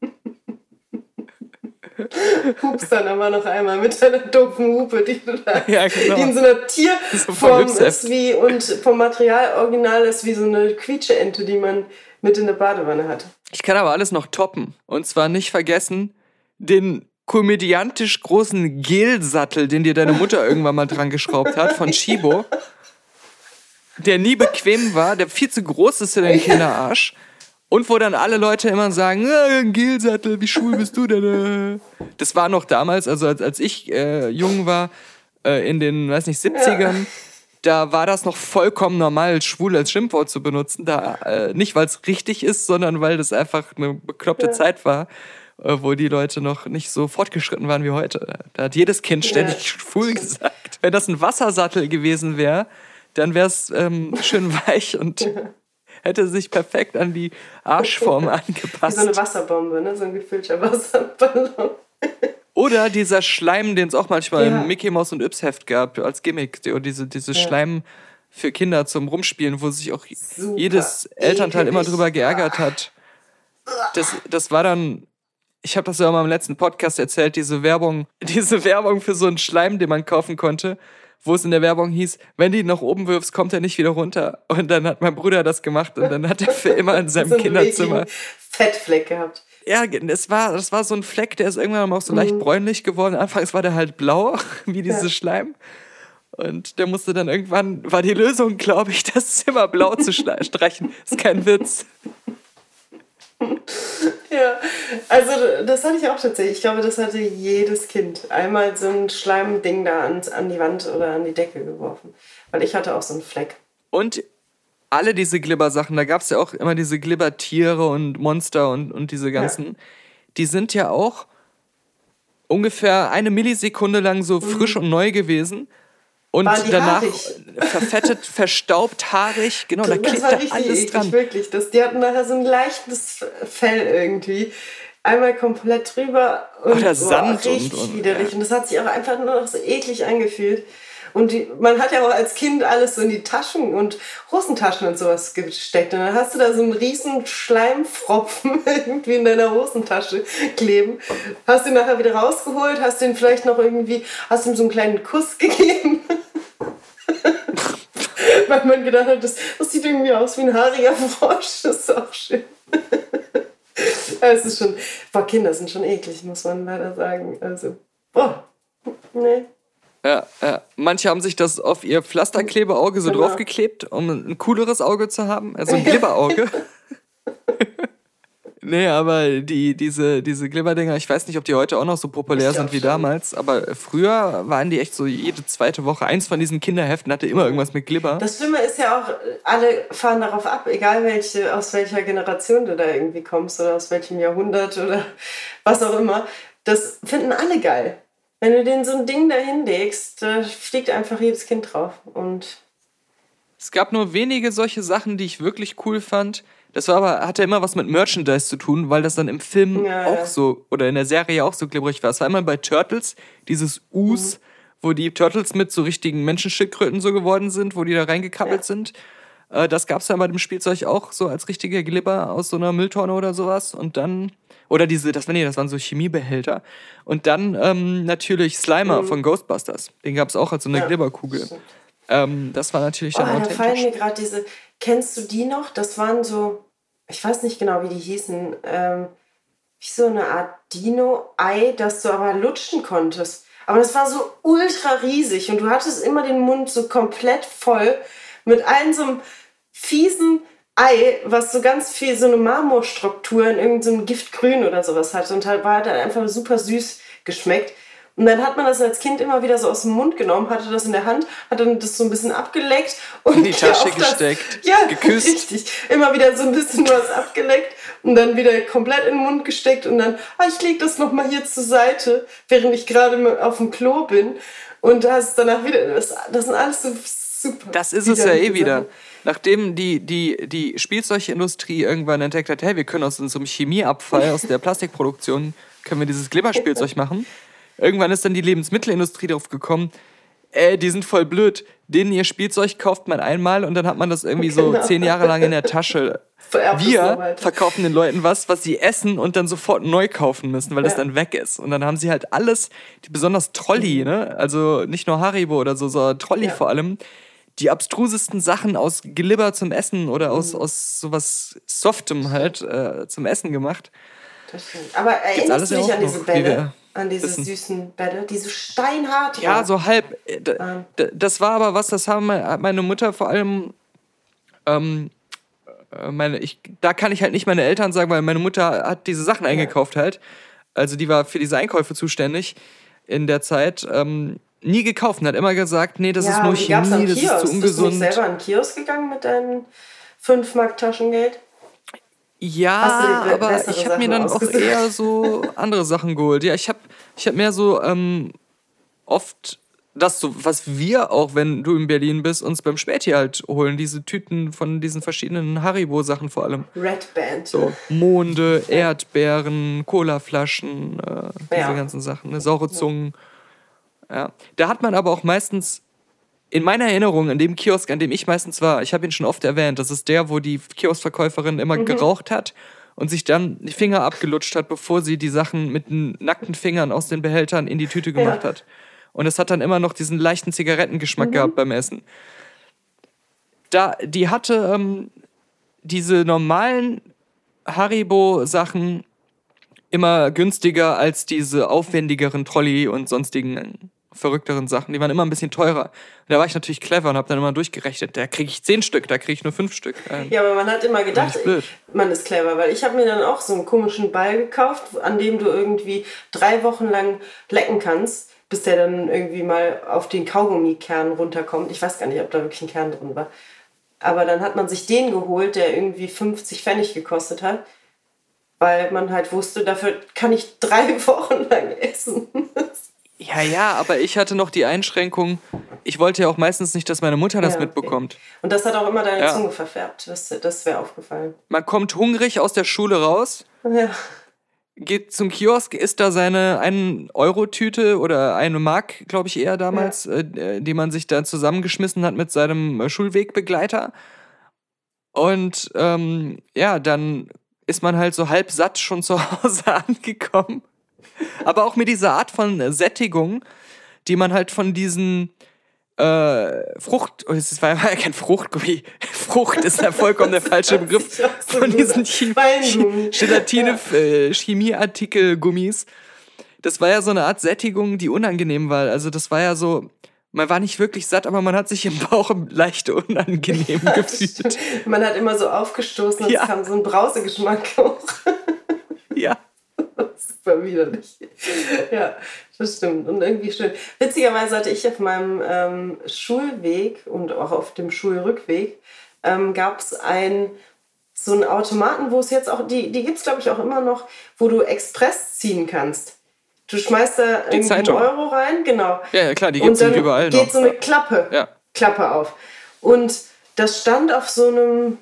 Speaker 3: Hupst dann aber noch einmal mit deiner doofen Hupe, die du da,
Speaker 2: Ja, genau.
Speaker 3: die in so einer
Speaker 2: So
Speaker 3: Tierform
Speaker 2: vom
Speaker 3: ist und vom Material original ist wie so eine Quietscheente, die man mit in der Badewanne hat.
Speaker 2: Ich kann aber alles noch toppen. Und zwar nicht vergessen, den komödiantisch großen Gelsattel, den dir deine Mutter irgendwann mal dran geschraubt hat, von Chibo. Der nie bequem war, der viel zu groß ist für deinen Kinderarsch. Und wo dann alle Leute immer sagen, ein Gelsattel, wie schwul bist du denn? Das war noch damals, also als ich jung war, in den, 70ern, da war das noch vollkommen normal, schwul als Schimpfwort zu benutzen. Nicht, weil es richtig ist, sondern weil das einfach eine bekloppte Zeit war. wo die Leute noch nicht so fortgeschritten waren wie heute. Da hat jedes Kind ständig schwul gesagt. Wenn das ein Wassersattel gewesen wäre, dann wäre es schön weich und hätte sich perfekt an die Arschform
Speaker 3: Wie
Speaker 2: angepasst.
Speaker 3: so eine Wasserbombe, ne? So ein gefüllter Wasserballon.
Speaker 2: Oder dieser Schleim, den es auch manchmal
Speaker 3: Ja.
Speaker 2: im Mickey Mouse und Yps-Heft gab, als Gimmick. Oder diese Schleim für Kinder zum Rumspielen, wo sich auch
Speaker 3: Super
Speaker 2: jedes Elternteil immer
Speaker 3: ekelig.
Speaker 2: drüber geärgert hat. Das war dann, ich habe das ja auch mal im letzten Podcast erzählt, diese Werbung für so einen Schleim, den man kaufen konnte, wo es in der Werbung hieß, wenn du ihn nach oben wirfst, kommt er nicht wieder runter. Und dann hat mein Bruder das gemacht und dann hat er für immer in seinem
Speaker 3: So einen
Speaker 2: Kinderzimmer...
Speaker 3: ekligen Fettfleck gehabt.
Speaker 2: Ja, das war so ein Fleck, der ist irgendwann mal auch so leicht bräunlich geworden. Anfangs war der halt blau, wie dieses Schleim. Und der musste dann irgendwann, war die Lösung, glaube ich, das Zimmer blau zu streichen. Ist kein Witz.
Speaker 3: Ja, also das hatte ich auch tatsächlich. Ich glaube, das hatte jedes Kind. Einmal so ein Schleimding da an die Wand oder an die Decke geworfen. Weil ich hatte auch so einen Fleck.
Speaker 2: Und alle diese Glibber-Sachen, da gab es ja auch immer diese Glibber-Tiere und Monster und diese ganzen, die sind ja auch ungefähr 1 Millisekunde lang so frisch und neu gewesen. Und
Speaker 3: Waren die
Speaker 2: danach
Speaker 3: haarig?
Speaker 2: verfettet, verstaubt, haarig, genau, da
Speaker 3: Das
Speaker 2: klebt
Speaker 3: war
Speaker 2: da
Speaker 3: richtig
Speaker 2: alles
Speaker 3: eklig,
Speaker 2: dran.
Speaker 3: wirklich. Die hatten nachher so ein leichtes Fell irgendwie. Einmal komplett drüber und
Speaker 2: Oder Sand
Speaker 3: richtig
Speaker 2: und
Speaker 3: widerlich. Und das hat sich auch einfach nur noch so eklig angefühlt. Und man hat ja auch als Kind alles so in die Taschen und Hosentaschen und sowas gesteckt. Und dann hast du da so einen riesen Schleimfropfen irgendwie in deiner Hosentasche kleben. Hast ihn nachher wieder rausgeholt, hast ihm vielleicht noch irgendwie, hast ihm so einen kleinen Kuss gegeben. Weil man gedacht hat, das sieht irgendwie aus wie ein haariger Frosch. Das ist auch schön. Es ist schon, Kinder sind schon eklig, muss man leider sagen. Also, nee.
Speaker 2: Ja. Manche haben sich das auf ihr Pflasterklebeauge so
Speaker 3: Genau.
Speaker 2: draufgeklebt, um ein cooleres Auge zu haben. Also ein Glibberauge. Nee, aber diese Glibberdinger, ich weiß nicht, ob die heute auch noch so populär
Speaker 3: Ich glaub
Speaker 2: sind wie
Speaker 3: schon.
Speaker 2: damals, aber früher waren die echt so jede zweite Woche. Eins von diesen Kinderheften hatte immer irgendwas mit Glibber.
Speaker 3: Das Schlimme ist ja auch, alle fahren darauf ab, egal aus welcher Generation du da irgendwie kommst oder aus welchem Jahrhundert oder was auch immer. Das finden alle geil. Wenn du denen so ein Ding da hinlegst, da fliegt einfach jedes Kind drauf. Und
Speaker 2: Es gab nur wenige solche Sachen, die ich wirklich cool fand. Das war aber, hatte immer was mit Merchandise zu tun, weil das dann im Film auch so, oder in der Serie auch so glibberig war. Es war immer bei Turtles, dieses Us, wo die Turtles mit so richtigen Menschenschildkröten so geworden sind, wo die da reingekappelt sind. Das gab es dann bei dem Spielzeug auch so als richtige Glibber aus so einer Mülltonne oder sowas. Und dann, oder das waren so Chemiebehälter. Und dann natürlich Slimer von Ghostbusters. Den gab es auch als so eine Glibberkugel. Das war natürlich dann
Speaker 3: da fallen
Speaker 2: authentisch.
Speaker 3: mir gerade diese, kennst du die noch? Das waren so, ich weiß nicht genau, wie die hießen, wie so eine Art Dino-Ei, das du aber lutschen konntest. Aber das war so ultra riesig und du hattest immer den Mund so komplett voll mit einem so einem fiesen Ei, was so ganz viel so eine Marmorstruktur in irgendeinem so Giftgrün oder sowas hatte und hat halt einfach super süß geschmeckt. Und dann hat man das als Kind immer wieder so aus dem Mund genommen, hatte das in der Hand, hat dann das so ein bisschen abgeleckt und
Speaker 2: In die Tasche
Speaker 3: auf das-
Speaker 2: gesteckt,
Speaker 3: ja,
Speaker 2: geküsst.
Speaker 3: Richtig. Immer wieder so ein bisschen was abgeleckt und dann wieder komplett in den Mund gesteckt und dann, ich lege das nochmal hier zur Seite, während ich gerade auf dem Klo bin. Und da ist danach wieder, das sind alles so super.
Speaker 2: Das ist es ja eh
Speaker 3: widerliche
Speaker 2: wieder.
Speaker 3: Sachen.
Speaker 2: Nachdem die Spielzeugindustrie irgendwann entdeckt hat, hey, wir können aus unserem Chemieabfall, aus der Plastikproduktion, können wir dieses Glibberspielzeug machen. Irgendwann ist dann die Lebensmittelindustrie drauf gekommen, die sind voll blöd. Denen ihr Spielzeug kauft man einmal und dann hat man das irgendwie so
Speaker 3: Genau.
Speaker 2: 10 Jahre lang in der Tasche.
Speaker 3: Vererbt es noch
Speaker 2: Wir
Speaker 3: weiter.
Speaker 2: verkaufen den Leuten was sie essen und dann sofort neu kaufen müssen, weil das dann weg ist. Und dann haben sie halt alles, besonders Trolli, ne? Also nicht nur Haribo oder so, sondern Trolli vor allem, die abstrusesten Sachen aus Glibber zum Essen oder aus sowas Softem halt zum Essen gemacht.
Speaker 3: Das stimmt. Aber erinnerst
Speaker 2: alles
Speaker 3: du
Speaker 2: ja
Speaker 3: dich
Speaker 2: auch
Speaker 3: an diese
Speaker 2: noch, wie wir
Speaker 3: Bälle? An diese
Speaker 2: wissen.
Speaker 3: süßen Bälle, die so steinhart
Speaker 2: Ja,
Speaker 3: waren?
Speaker 2: so halb. Das war aber was, das haben meine Mutter vor allem. Da kann ich halt nicht meine Eltern sagen, weil meine Mutter hat diese Sachen eingekauft halt. Also die war für diese Einkäufe zuständig in der Zeit. Nie gekauft und hat immer gesagt, nee, das ist nur
Speaker 3: die gab's am
Speaker 2: Chemie, das ist
Speaker 3: Kiosk.
Speaker 2: zu ungesund.
Speaker 3: Bist du nicht selber an den Kiosk gegangen mit deinem 5 Mark Taschengeld?
Speaker 2: Ja,
Speaker 3: Hast du dir
Speaker 2: aber
Speaker 3: bessere
Speaker 2: ich habe mir
Speaker 3: Sachen
Speaker 2: dann auch
Speaker 3: ausgesucht?
Speaker 2: eher so andere Sachen geholt. Ja, ich hab mehr so oft das so, was wir auch, wenn du in Berlin bist, uns beim Späti halt holen. Diese Tüten von diesen verschiedenen Haribo-Sachen vor allem.
Speaker 3: Red Band.
Speaker 2: So Monde, Erdbeeren, Colaflaschen, diese
Speaker 3: Ja.
Speaker 2: ganzen Sachen, ne? Saure Zungen. Ja. Da hat man aber auch meistens, in meiner Erinnerung, an dem Kiosk, an dem ich meistens war, ich habe ihn schon oft erwähnt, das ist der, wo die Kioskverkäuferin immer geraucht hat und sich dann die Finger abgelutscht hat, bevor sie die Sachen mit den nackten Fingern aus den Behältern in die Tüte gemacht hat. Und es hat dann immer noch diesen leichten Zigarettengeschmack gehabt beim Essen. Die hatte diese normalen Haribo-Sachen immer günstiger als diese aufwendigeren Trolley und sonstigen verrückteren Sachen. Die waren immer ein bisschen teurer. Und da war ich natürlich clever und habe dann immer durchgerechnet. Da kriege ich 10 Stück, da kriege ich nur 5 Stück.
Speaker 3: Ja, aber man hat immer gedacht,
Speaker 2: Nicht blöd.
Speaker 3: man ist clever, weil ich habe mir dann auch so einen komischen Ball gekauft, an dem du irgendwie 3 Wochen lang lecken kannst, bis der dann irgendwie mal auf den Kaugummikern runterkommt. Ich weiß gar nicht, ob da wirklich ein Kern drin war. Aber dann hat man sich den geholt, der irgendwie 50 Pfennig gekostet hat, weil man halt wusste, dafür kann ich 3 Wochen lang essen.
Speaker 2: Ja, aber ich hatte noch die Einschränkung, ich wollte ja auch meistens nicht, dass meine Mutter das
Speaker 3: Ja, okay.
Speaker 2: mitbekommt.
Speaker 3: Und das hat auch immer deine
Speaker 2: Ja.
Speaker 3: Zunge verfärbt. Das wäre aufgefallen.
Speaker 2: Man kommt hungrig aus der Schule raus,
Speaker 3: Ja.
Speaker 2: geht zum Kiosk, isst da seine 1-Euro-Tüte oder 1 Mark, glaube ich eher damals, die man sich da zusammengeschmissen hat mit seinem Schulwegbegleiter. Und dann ist man halt so halb satt schon zu Hause angekommen. Aber auch mit dieser Art von Sättigung, die man halt von diesen es war ja kein Fruchtgummi. Frucht ist ja vollkommen der falsche Begriff. Von diesen
Speaker 3: Weingummi.
Speaker 2: Chemieartikel-Gummis. Das war ja so eine Art Sättigung, die unangenehm war. Also das war ja so, man war nicht wirklich satt, aber man hat sich im Bauch leicht unangenehm gefühlt.
Speaker 3: Man hat immer so aufgestoßen und
Speaker 2: Ja.
Speaker 3: es kam so ein Brausegeschmack hoch.
Speaker 2: Ja.
Speaker 3: Super widerlich. Ja, das stimmt. Und irgendwie schön. Witzigerweise hatte ich auf meinem Schulweg und auch auf dem Schulrückweg gab es so einen Automaten, wo es jetzt auch, die gibt es glaube ich auch immer noch, wo du Express ziehen kannst. Du schmeißt da irgendwie einen
Speaker 2: Zeitung.
Speaker 3: Euro rein, genau.
Speaker 2: Ja, klar, die gibt's
Speaker 3: und dann
Speaker 2: überall
Speaker 3: geht
Speaker 2: noch.
Speaker 3: so eine Klappe auf. Und das stand auf so einem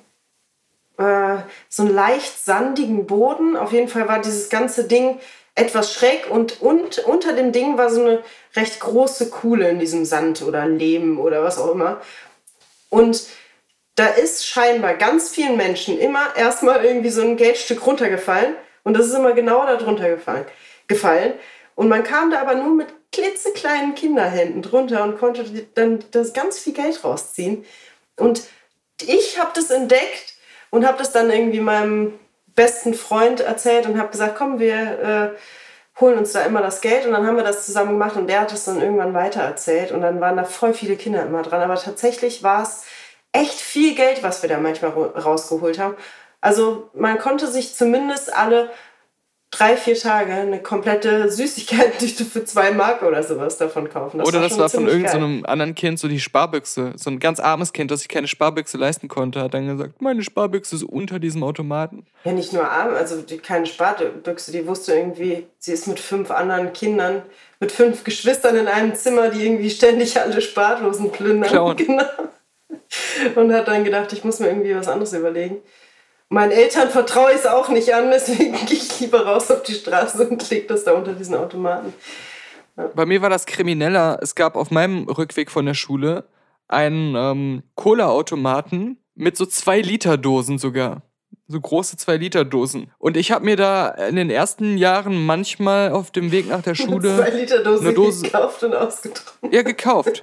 Speaker 3: leicht sandigen Boden. Auf jeden Fall war dieses ganze Ding etwas schräg und unter dem Ding war so eine recht große Kuhle in diesem Sand oder Lehm oder was auch immer. Und da ist scheinbar ganz vielen Menschen immer erstmal irgendwie so ein Geldstück runtergefallen und das ist immer genau da drunter gefallen. Und man kam da aber nur mit klitzekleinen Kinderhänden drunter und konnte dann das ganz viel Geld rausziehen. Und ich habe das entdeckt und habe das dann irgendwie meinem besten Freund erzählt und habe gesagt, komm, wir holen uns da immer das Geld. Und dann haben wir das zusammen gemacht und der hat das dann irgendwann weitererzählt. Und dann waren da voll viele Kinder immer dran. Aber tatsächlich war es echt viel Geld, was wir da manchmal rausgeholt haben. Also man konnte sich zumindest alle 3-4 Tage eine komplette Süßigkeitentüte für 2 Mark oder sowas davon kaufen.
Speaker 2: Oder das
Speaker 3: schon
Speaker 2: war von
Speaker 3: ziemlich
Speaker 2: irgendeinem anderen Kind so die Sparbüchse. So ein ganz armes Kind, das sich keine Sparbüchse leisten konnte, hat dann gesagt, meine Sparbüchse ist unter diesem Automaten.
Speaker 3: Ja, nicht nur arm, also keine Sparbüchse, die wusste irgendwie, sie ist mit 5 anderen Kindern, mit 5 Geschwistern in einem Zimmer, die irgendwie ständig alle Spardosen plündern.
Speaker 2: Klauen.
Speaker 3: Genau. Und hat dann gedacht, ich muss mir irgendwie was anderes überlegen. Meinen Eltern vertraue ich es auch nicht an, deswegen gehe ich lieber raus auf die Straße und lege das da unter diesen Automaten.
Speaker 2: Bei mir war das krimineller. Es gab auf meinem Rückweg von der Schule einen Cola-Automaten mit so 2-Liter-Dosen sogar. So große 2-Liter-Dosen. Und ich habe mir da in den ersten Jahren manchmal auf dem Weg nach der Schule
Speaker 3: 2 Liter Dose
Speaker 2: eine Dose
Speaker 3: gekauft und ausgetrunken.
Speaker 2: ja, gekauft.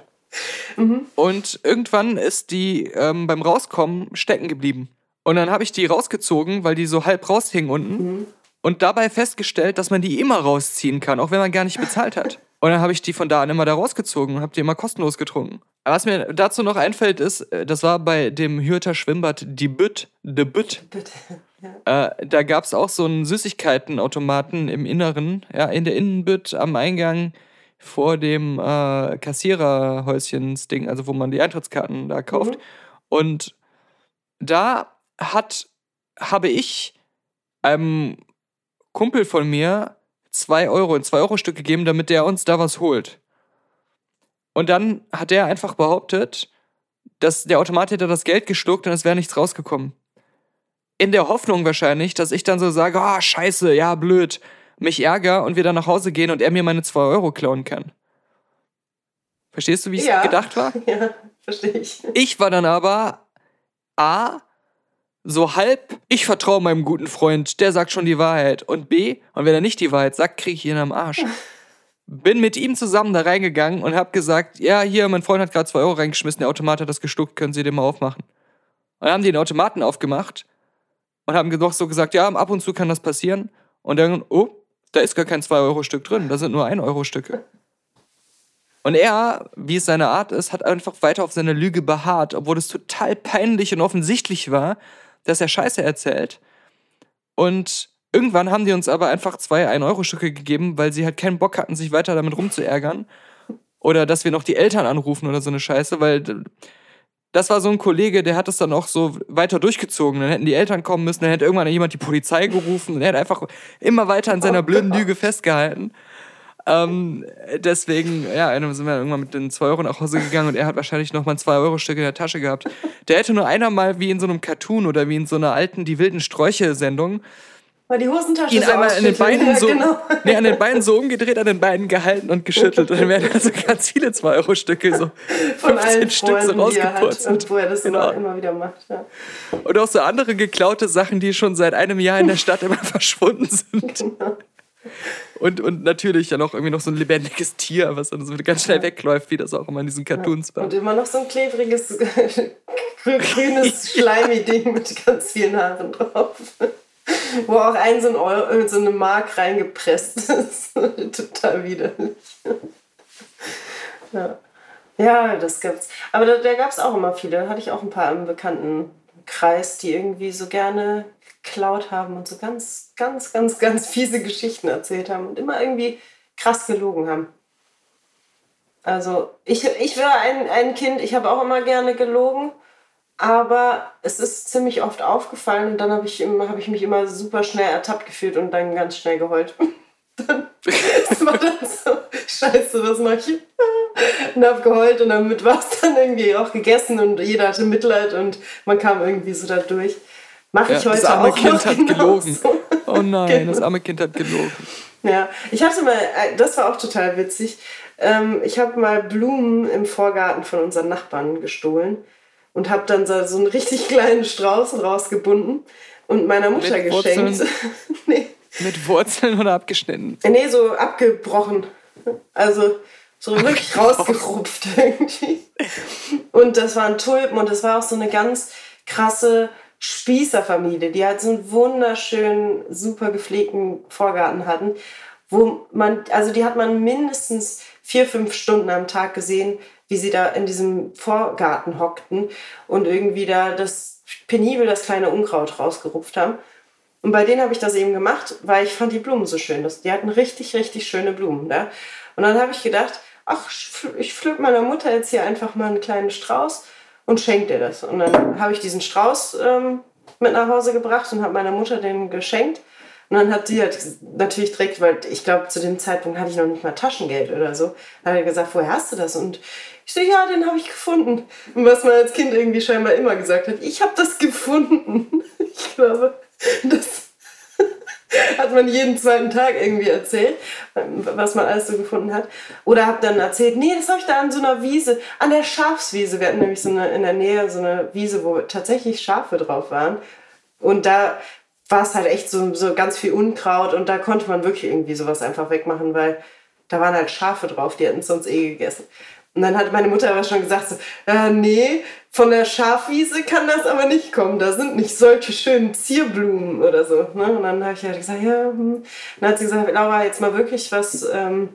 Speaker 2: Und irgendwann ist die beim Rauskommen stecken geblieben. Und dann habe ich die rausgezogen, weil die so halb raushing unten. Und dabei festgestellt, dass man die immer rausziehen kann, auch wenn man gar nicht bezahlt hat. Und dann habe ich die von da an immer da rausgezogen und habe die immer kostenlos getrunken. Aber was mir dazu noch einfällt ist, das war bei dem Hürther Schwimmbad de Bütt.
Speaker 3: Bitte.
Speaker 2: Da gab es auch so einen Süßigkeitenautomaten im Inneren, ja, in der Innenbütt am Eingang vor dem Kassiererhäuschens-Ding, also wo man die Eintrittskarten da kauft. Und da habe ich einem Kumpel von mir 2 Euro, ein 2-Euro-Stück gegeben, damit der uns da was holt. Und dann hat der einfach behauptet, dass der Automat hätte das Geld geschluckt und es wäre nichts rausgekommen. In der Hoffnung wahrscheinlich, dass ich dann so sage, scheiße, ja, blöd, mich ärgere und wir dann nach Hause gehen und er mir meine 2 Euro klauen kann. Verstehst du, wie es gedacht war?
Speaker 3: Ja, verstehe ich. Ich
Speaker 2: war dann aber A, so halb, ich vertraue meinem guten Freund, der sagt schon die Wahrheit. Und B, und wenn er nicht die Wahrheit sagt, kriege ich ihn am Arsch. Bin mit ihm zusammen da reingegangen und hab gesagt, ja, hier, mein Freund hat gerade 2 Euro reingeschmissen, der Automat hat das geschluckt, können Sie den mal aufmachen? Und dann haben die den Automaten aufgemacht und haben noch so gesagt, ja, ab und zu kann das passieren. Und dann, da ist gar kein 2-Euro-Stück drin, da sind nur 1-Euro-Stücke. Und er, wie es seine Art ist, hat einfach weiter auf seine Lüge beharrt, obwohl es total peinlich und offensichtlich war, dass er Scheiße erzählt. Und irgendwann haben die uns aber einfach 2 1-Euro-Stücke gegeben, weil sie halt keinen Bock hatten, sich weiter damit rumzuärgern. Oder dass wir noch die Eltern anrufen oder so eine Scheiße, weil das war so ein Kollege, der hat es dann auch so weiter durchgezogen. Dann hätten die Eltern kommen müssen, dann hätte irgendwann jemand die Polizei gerufen und er hat einfach immer weiter an seiner blöden Lüge festgehalten. Deswegen, ja, dann sind wir irgendwann mit den 2 Euro nach Hause gegangen und er hat wahrscheinlich noch mal ein 2-Euro-Stück in der Tasche gehabt. Der hätte nur einer mal wie in so einem Cartoon oder wie in so einer alten Die wilden Sträuche-Sendung
Speaker 3: weil die Hosentasche
Speaker 2: ihn
Speaker 3: so
Speaker 2: einmal an den Beinen so,
Speaker 3: genau.
Speaker 2: an den Beinen so umgedreht, an den Beinen gehalten und geschüttelt. Und dann werden also ganz viele 2-Euro-Stücke, so
Speaker 3: von
Speaker 2: 15 Stück so rausgeputzt.
Speaker 3: Und wo er das immer wieder macht. Ja.
Speaker 2: Und auch so andere geklaute Sachen, die schon seit einem Jahr in der Stadt immer verschwunden sind. Genau. Und natürlich dann auch irgendwie noch so ein lebendiges Tier, was dann so ganz schnell wegläuft, wie das auch immer in diesen Cartoons war.
Speaker 3: Und immer noch so ein klebriges, grünes, Schleimi-Ding mit ganz vielen Haaren drauf. Wo auch so eine Mark reingepresst ist. Total widerlich. Ja, das gab's. Aber da gab's auch immer viele. Da hatte ich auch ein paar im Bekanntenkreis, die irgendwie so gerne geklaut haben und so ganz, ganz, ganz, ganz fiese Geschichten erzählt haben und immer irgendwie krass gelogen haben. Also ich war ein Kind, ich habe auch immer gerne gelogen, aber es ist ziemlich oft aufgefallen und dann habe ich mich immer super schnell ertappt gefühlt und dann ganz schnell geheult. Dann war das so, scheiße, was mache ich? Und habe geheult und damit war es dann irgendwie auch gegessen und jeder hatte Mitleid und man kam irgendwie so da durch. Mache ich heute
Speaker 2: das arme
Speaker 3: auch
Speaker 2: Kind hat gelogen.
Speaker 3: So.
Speaker 2: Oh nein, genau. Das arme Kind hat gelogen.
Speaker 3: Ja, ich hatte mal, das war auch total witzig, ich habe mal Blumen im Vorgarten von unseren Nachbarn gestohlen und habe dann so einen richtig kleinen Strauß rausgebunden und meiner Mutter geschenkt. Nee.
Speaker 2: Mit Wurzeln oder abgeschnitten?
Speaker 3: Nee, so abgebrochen. Also so wirklich rausgerupft irgendwie. Und das waren Tulpen und das war auch so eine ganz krasse Spießerfamilie, die halt so einen wunderschönen, super gepflegten Vorgarten hatten, die hat man mindestens 4-5 Stunden am Tag gesehen, wie sie da in diesem Vorgarten hockten und irgendwie da das kleine Unkraut rausgerupft haben. Und bei denen habe ich das eben gemacht, weil ich fand die Blumen so schön. Die hatten richtig, richtig schöne Blumen. Ne? Und dann habe ich gedacht, ich pflück meiner Mutter jetzt hier einfach mal einen kleinen Strauß und schenke dir das. Und dann habe ich diesen Strauß mit nach Hause gebracht und habe meiner Mutter den geschenkt. Und dann hat sie natürlich direkt, weil ich glaube, zu dem Zeitpunkt hatte ich noch nicht mal Taschengeld oder so, dann hat er gesagt, woher hast du das? Und ich so, ja, den habe ich gefunden. Und was man als Kind irgendwie scheinbar immer gesagt hat, ich habe das gefunden. Ich glaube, das hat man jeden zweiten Tag irgendwie erzählt, was man alles so gefunden hat. Oder habe dann erzählt, nee, das habe ich da an so einer Wiese, an der Schafswiese. Wir hatten nämlich in der Nähe so eine Wiese, wo tatsächlich Schafe drauf waren. Und da war es halt echt so ganz viel Unkraut und da konnte man wirklich irgendwie sowas einfach wegmachen, weil da waren halt Schafe drauf, die hätten es sonst gegessen. Und dann hat meine Mutter aber schon gesagt, so, nee, von der Schafwiese kann das aber nicht kommen. Da sind nicht solche schönen Zierblumen oder so. Ne? Und dann habe ich halt gesagt, ja. Dann hat sie gesagt, Laura, jetzt mal wirklich was,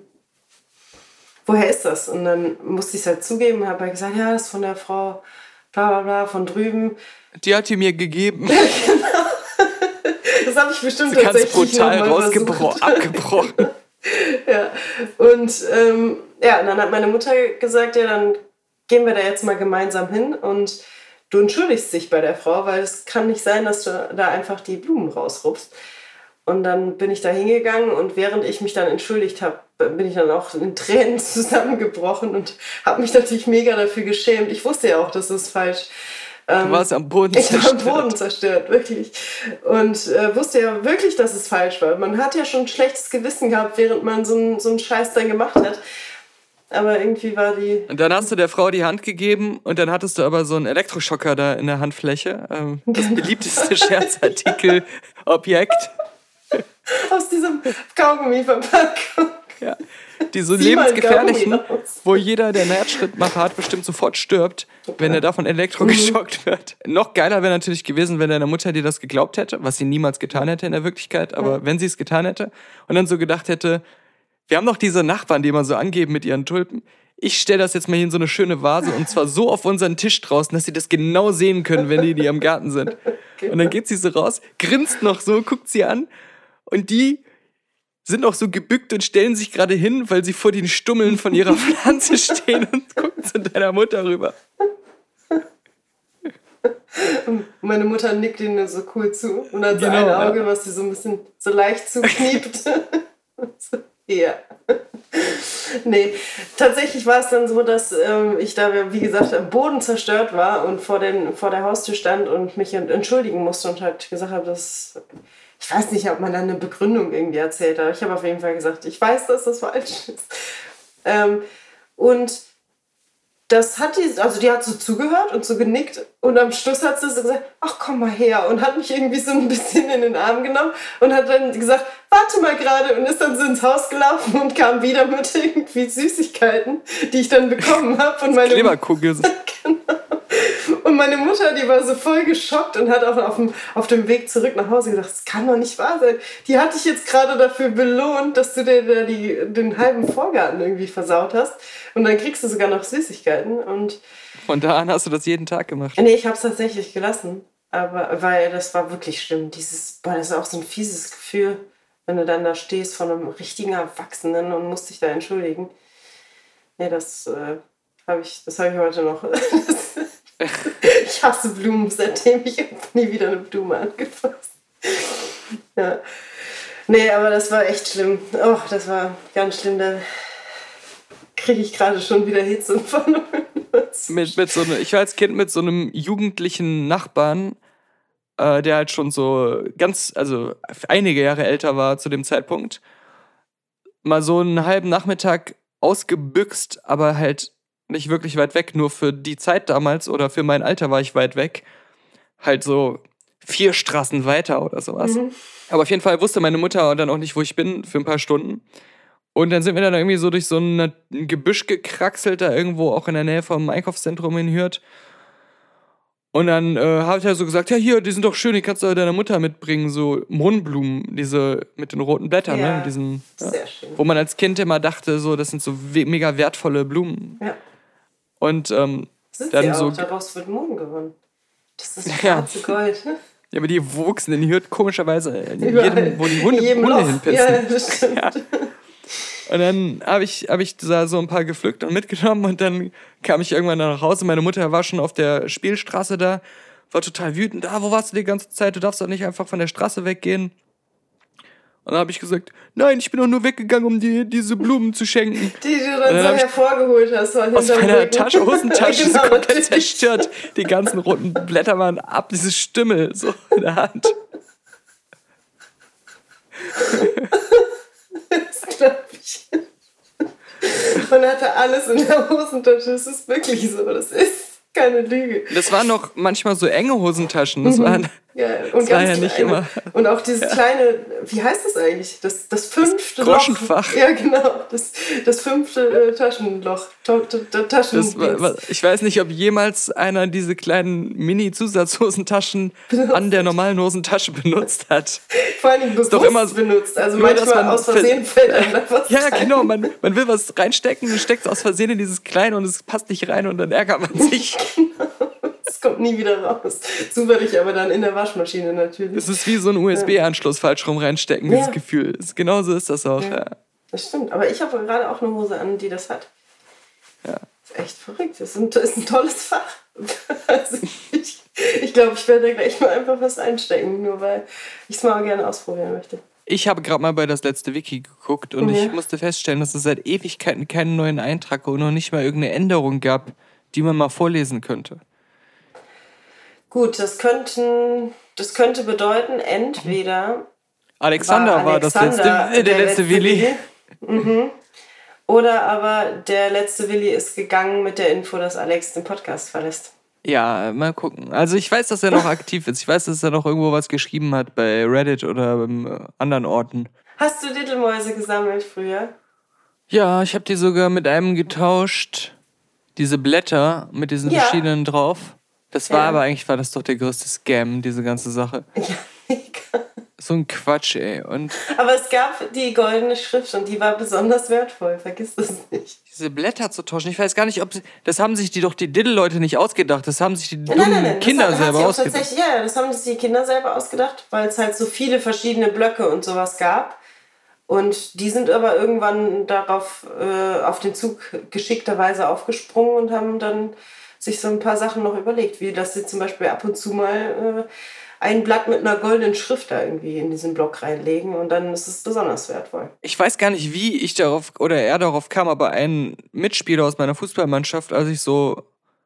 Speaker 3: woher ist das? Und dann musste ich es halt zugeben und habe halt gesagt, ja, das ist von der Frau bla bla bla von drüben.
Speaker 2: Die hat die mir gegeben.
Speaker 3: Genau. Das habe ich bestimmt
Speaker 2: sie
Speaker 3: tatsächlich
Speaker 2: brutal abgebrochen.
Speaker 3: Ja, und dann hat meine Mutter gesagt, ja, dann gehen wir da jetzt mal gemeinsam hin und du entschuldigst dich bei der Frau, weil es kann nicht sein, dass du da einfach die Blumen rausrupfst. Und dann bin ich da hingegangen und während ich mich dann entschuldigt habe, bin ich dann auch in Tränen zusammengebrochen und habe mich natürlich mega dafür geschämt. Ich wusste ja auch, das ist falsch.
Speaker 2: Du warst am Boden zerstört.
Speaker 3: Ich war am Boden zerstört, wirklich. Und wusste ja wirklich, dass es falsch war. Man hat ja schon ein schlechtes Gewissen gehabt, während man so einen Scheiß dann gemacht hat. Aber irgendwie war die...
Speaker 2: Und dann hast du der Frau die Hand gegeben und dann hattest du aber so einen Elektroschocker da in der Handfläche. Das beliebteste Scherzartikel-Objekt.
Speaker 3: Aus diesem Kaugummi-Verpackung.
Speaker 2: Ja. Die so
Speaker 3: Zieh mal ein
Speaker 2: lebensgefährlichen,
Speaker 3: Kaugummi raus.
Speaker 2: wo jeder, der einen Herzschrittmacher hat, bestimmt sofort stirbt, wenn er davon elektrogeschockt wird. Noch geiler wäre natürlich gewesen, wenn deine Mutter dir das geglaubt hätte, was sie niemals getan hätte in der Wirklichkeit, aber wenn sie es getan hätte und dann so gedacht hätte, wir haben doch diese Nachbarn, die immer so angeben mit ihren Tulpen. Ich stelle das jetzt mal hier in so eine schöne Vase und zwar so auf unseren Tisch draußen, dass sie das genau sehen können, wenn die in ihrem Garten sind. Und dann geht sie so raus, grinst noch so, guckt sie an und die sind auch so gebückt und stellen sich gerade hin, weil sie vor den Stummeln von ihrer Pflanze stehen und gucken zu deiner Mutter rüber.
Speaker 3: Und meine Mutter nickt ihnen nur so cool zu und hat so
Speaker 2: Genau,
Speaker 3: ein Auge, was sie so ein bisschen so leicht zukniept. So, ja. Nee, tatsächlich war es dann so, dass ich da, wie gesagt, am Boden zerstört war und vor der Haustür stand und mich entschuldigen musste und halt gesagt habe, dass... Ich weiß nicht, ob man dann eine Begründung irgendwie erzählt hat. Ich habe auf jeden Fall gesagt, ich weiß, dass das falsch ist. Und das hat die hat so zugehört und so genickt und am Schluss hat sie so gesagt, ach komm mal her und hat mich irgendwie so ein bisschen in den Arm genommen und hat dann gesagt, warte mal gerade und ist dann so ins Haus gelaufen und kam wieder mit irgendwie Süßigkeiten, die ich dann bekommen habe. Und meine
Speaker 2: Kleberkugel.
Speaker 3: Genau. Und meine Mutter, die war so voll geschockt und hat auch auf dem Weg zurück nach Hause gesagt, das kann doch nicht wahr sein. Die hat dich jetzt gerade dafür belohnt, dass du dir da den halben Vorgarten irgendwie versaut hast. Und dann kriegst du sogar noch Süßigkeiten. Und
Speaker 2: Von da an hast du das jeden Tag gemacht.
Speaker 3: nee, ich habe es tatsächlich gelassen. Aber weil das war wirklich schlimm. Das ist auch so ein fieses Gefühl, wenn du dann da stehst von einem richtigen Erwachsenen und musst dich da entschuldigen. Nee, das habe ich heute noch. Ich hasse Blumen, seitdem ich nie wieder eine Blume angefasst. Ja. Nee, aber das war echt schlimm. Oh, das war ganz schlimm. Da kriege ich gerade schon wieder Hitze von.
Speaker 2: Ich war als Kind mit so einem jugendlichen Nachbarn, der halt schon so also einige Jahre älter war zu dem Zeitpunkt, mal so einen halben Nachmittag ausgebüxt, aber halt nicht wirklich weit weg, nur für die Zeit damals oder für mein Alter war ich weit weg. Halt so 4 Straßen weiter oder sowas. Aber auf jeden Fall wusste meine Mutter dann auch nicht, wo ich bin, für ein paar Stunden. Und dann sind wir dann irgendwie so durch so ein Gebüsch gekraxelt, da irgendwo auch in der Nähe vom Einkaufszentrum in Hürth. Und dann habe ich ja so gesagt, ja hier, die sind doch schön, die kannst du deiner Mutter mitbringen, so Mohnblumen, diese mit den roten Blättern,
Speaker 3: Ja,
Speaker 2: ne? Diesen,
Speaker 3: sehr schön.
Speaker 2: wo man als Kind immer dachte, so das sind so mega wertvolle Blumen.
Speaker 3: Ja.
Speaker 2: Und
Speaker 3: Sind
Speaker 2: dann
Speaker 3: sie auch,
Speaker 2: so,
Speaker 3: daraus wird Mohn gewonnen. Das ist das
Speaker 2: Ja.
Speaker 3: schwarze Gold.
Speaker 2: ja, aber die wuchsen in Hürth komischerweise in
Speaker 3: Überall.
Speaker 2: jedem, wo die Hunde
Speaker 3: Loch.
Speaker 2: hinpissen.
Speaker 3: Ja, das stimmt.
Speaker 2: Ja. Und dann hab ich da so ein paar gepflückt und mitgenommen und dann kam ich irgendwann nach Hause. Meine Mutter war schon auf der Spielstraße da, war total wütend. Wo warst du die ganze Zeit? Du darfst doch nicht einfach von der Straße weggehen. Und dann habe ich gesagt, nein, ich bin doch nur weggegangen, um dir diese Blumen zu schenken.
Speaker 3: Die du dann so hervorgeholt hast.
Speaker 2: Aus meiner Hosentasche
Speaker 3: Genau,
Speaker 2: so komplett
Speaker 3: natürlich.
Speaker 2: zerstört. Die ganzen roten Blätter waren ab, diese Stimmel so in der Hand.
Speaker 3: Das glaube ich. Man hatte alles in der Hosentasche. Das ist wirklich so. Das ist keine Lüge.
Speaker 2: Das waren noch manchmal so enge Hosentaschen. Das waren...
Speaker 3: Ja, und
Speaker 2: Das war
Speaker 3: ganz
Speaker 2: ja nicht
Speaker 3: kleine.
Speaker 2: immer.
Speaker 3: Und auch dieses kleine, wie heißt das eigentlich? Das 5. Loch.
Speaker 2: Groschenfach.
Speaker 3: Ja, genau. Das 5. Taschenloch.
Speaker 2: Ich weiß nicht, ob jemals einer diese kleinen Mini-Zusatzhosentaschen an der normalen Hosentasche benutzt hat.
Speaker 3: Vor allem bewusst
Speaker 2: doch immer
Speaker 3: benutzt. Also
Speaker 2: nur, dass
Speaker 3: manchmal
Speaker 2: man
Speaker 3: aus Versehen fällt einem da was
Speaker 2: Ja,
Speaker 3: rein.
Speaker 2: genau. Man will was reinstecken und steckt es aus Versehen in dieses Kleine und es passt nicht rein und dann ärgert man sich.
Speaker 3: Es kommt nie wieder raus. Zufällig aber dann in der Waschmaschine natürlich.
Speaker 2: Es ist wie so ein USB-Anschluss falsch rum reinstecken, dieses
Speaker 3: Ja.
Speaker 2: Gefühl. Genauso ist das auch. Ja.
Speaker 3: Das stimmt. Aber ich habe gerade auch eine Hose an, die das hat.
Speaker 2: Ja.
Speaker 3: Das ist echt verrückt. Das ist ein tolles Fach. Also ich glaube, ich werde da gleich mal einfach was einstecken, nur weil ich es mal gerne ausprobieren möchte.
Speaker 2: Ich habe gerade mal bei das letzte Wiki geguckt und ich musste feststellen, dass es seit Ewigkeiten keinen neuen Eintrag und noch nicht mal irgendeine Änderung gab, die man mal vorlesen könnte.
Speaker 3: Gut, das könnte bedeuten, entweder
Speaker 2: Alexander war der letzte Willi.
Speaker 3: Oder aber der letzte Willi ist gegangen mit der Info, dass Alex den Podcast verlässt.
Speaker 2: Ja, mal gucken. Also ich weiß, dass er noch aktiv ist. Ich weiß, dass er noch irgendwo was geschrieben hat bei Reddit oder anderen Orten.
Speaker 3: Hast du Diddelmäuse gesammelt früher?
Speaker 2: Ja, ich habe die sogar mit einem getauscht. Diese Blätter mit diesen verschiedenen drauf. Das war aber eigentlich, war das doch der größte Scam, diese ganze Sache.
Speaker 3: Ja, mega.
Speaker 2: So ein Quatsch, ey.
Speaker 3: Aber es gab die goldene Schrift und die war besonders wertvoll. Vergiss das nicht.
Speaker 2: Diese Blätter zu tauschen, ich weiß gar nicht, ob sie... Das haben sich die Diddle-Leute nicht ausgedacht. Das haben sich die dummen Kinder selber ausgedacht.
Speaker 3: Ja, das haben sich die Kinder selber ausgedacht, weil es halt so viele verschiedene Blöcke und sowas gab. Und die sind aber irgendwann darauf auf den Zug geschickterweise aufgesprungen und haben dann sich so ein paar Sachen noch überlegt, wie dass sie zum Beispiel ab und zu mal ein Blatt mit einer goldenen Schrift da irgendwie in diesen Block reinlegen und dann ist es besonders wertvoll.
Speaker 2: Ich weiß gar nicht, wie ich darauf oder er darauf kam, aber ein Mitspieler aus meiner Fußballmannschaft, als ich so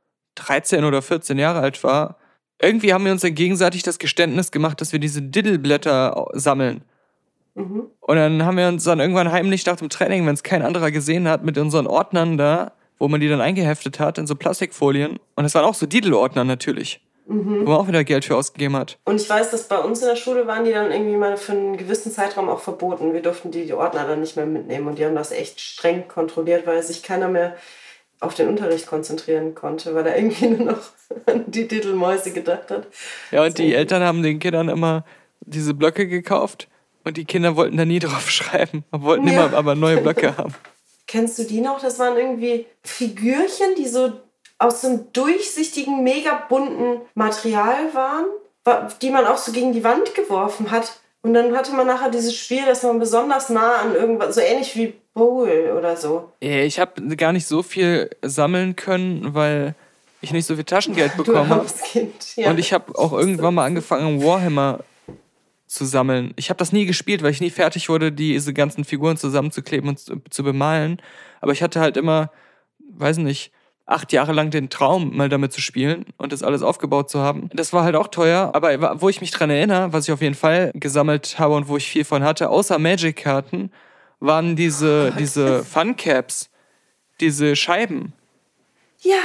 Speaker 2: 13 oder 14 Jahre alt war, irgendwie haben wir uns dann gegenseitig das Geständnis gemacht, dass wir diese Diddleblätter sammeln. Und dann haben wir uns dann irgendwann heimlich nach dem Training, wenn es kein anderer gesehen hat, mit unseren Ordnern da, wo man die dann eingeheftet hat, in so Plastikfolien. Und das waren auch so Diddle-Ordner natürlich. Wo man auch wieder Geld für ausgegeben hat.
Speaker 3: Und ich weiß, dass bei uns in der Schule waren die dann irgendwie mal für einen gewissen Zeitraum auch verboten. Wir durften die Ordner dann nicht mehr mitnehmen. Und die haben das echt streng kontrolliert, weil sich keiner mehr auf den Unterricht konzentrieren konnte, weil er irgendwie nur noch an die Diddelmäuse gedacht hat.
Speaker 2: Ja, und die Eltern haben den Kindern immer diese Blöcke gekauft und die Kinder wollten da nie drauf schreiben, wollten immer aber neue Blöcke haben.
Speaker 3: Kennst du die noch? Das waren irgendwie Figürchen, die so aus so einem durchsichtigen, mega bunten Material waren, die man auch so gegen die Wand geworfen hat. Und dann hatte man nachher dieses Spiel, dass man besonders nah an irgendwas, so ähnlich wie Bowl oder so.
Speaker 2: Ich habe gar nicht so viel sammeln können, weil ich nicht so viel Taschengeld bekommen habe. Ja. Und ich habe auch irgendwann mal angefangen, Warhammer zu sammeln. Ich habe das nie gespielt, weil ich nie fertig wurde, diese ganzen Figuren zusammenzukleben und zu bemalen. Aber ich hatte halt immer, weiß nicht, 8 Jahre lang den Traum, mal damit zu spielen und das alles aufgebaut zu haben. Das war halt auch teuer, aber wo ich mich dran erinnere, was ich auf jeden Fall gesammelt habe und wo ich viel von hatte, außer Magic-Karten, waren diese Fun-Caps, diese Scheiben.
Speaker 3: Ja.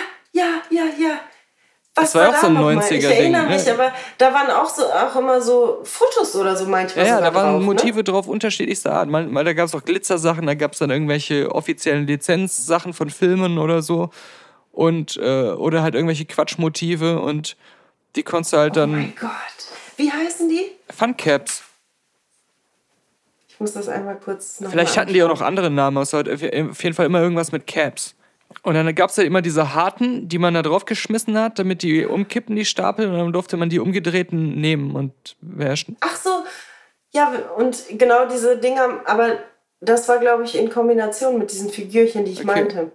Speaker 2: Das war auch so ein 90er-Ding.
Speaker 3: Ich erinnere mich, aber da waren auch immer so Fotos oder so manchmal.
Speaker 2: Ja, da waren drauf, Motive drauf unterschiedlichster Art. Mal da gab es auch Glitzersachen, da gab es dann irgendwelche offiziellen Lizenzsachen von Filmen oder so. Und oder halt irgendwelche Quatschmotive und die konntest du halt dann...
Speaker 3: Oh mein Gott. Wie heißen die?
Speaker 2: Fun-Caps.
Speaker 3: Ich muss das einmal kurz noch
Speaker 2: Vielleicht hatten die auch noch andere Namen, aber es war auf jeden Fall immer irgendwas mit Caps. Und dann gab es ja immer diese harten, die man da drauf geschmissen hat, damit die umkippen, die Stapel, und dann durfte man die umgedrehten nehmen und wäschen.
Speaker 3: Ach so, ja, und genau diese Dinger, aber das war, glaube ich, in Kombination mit diesen Figürchen, die ich meinte.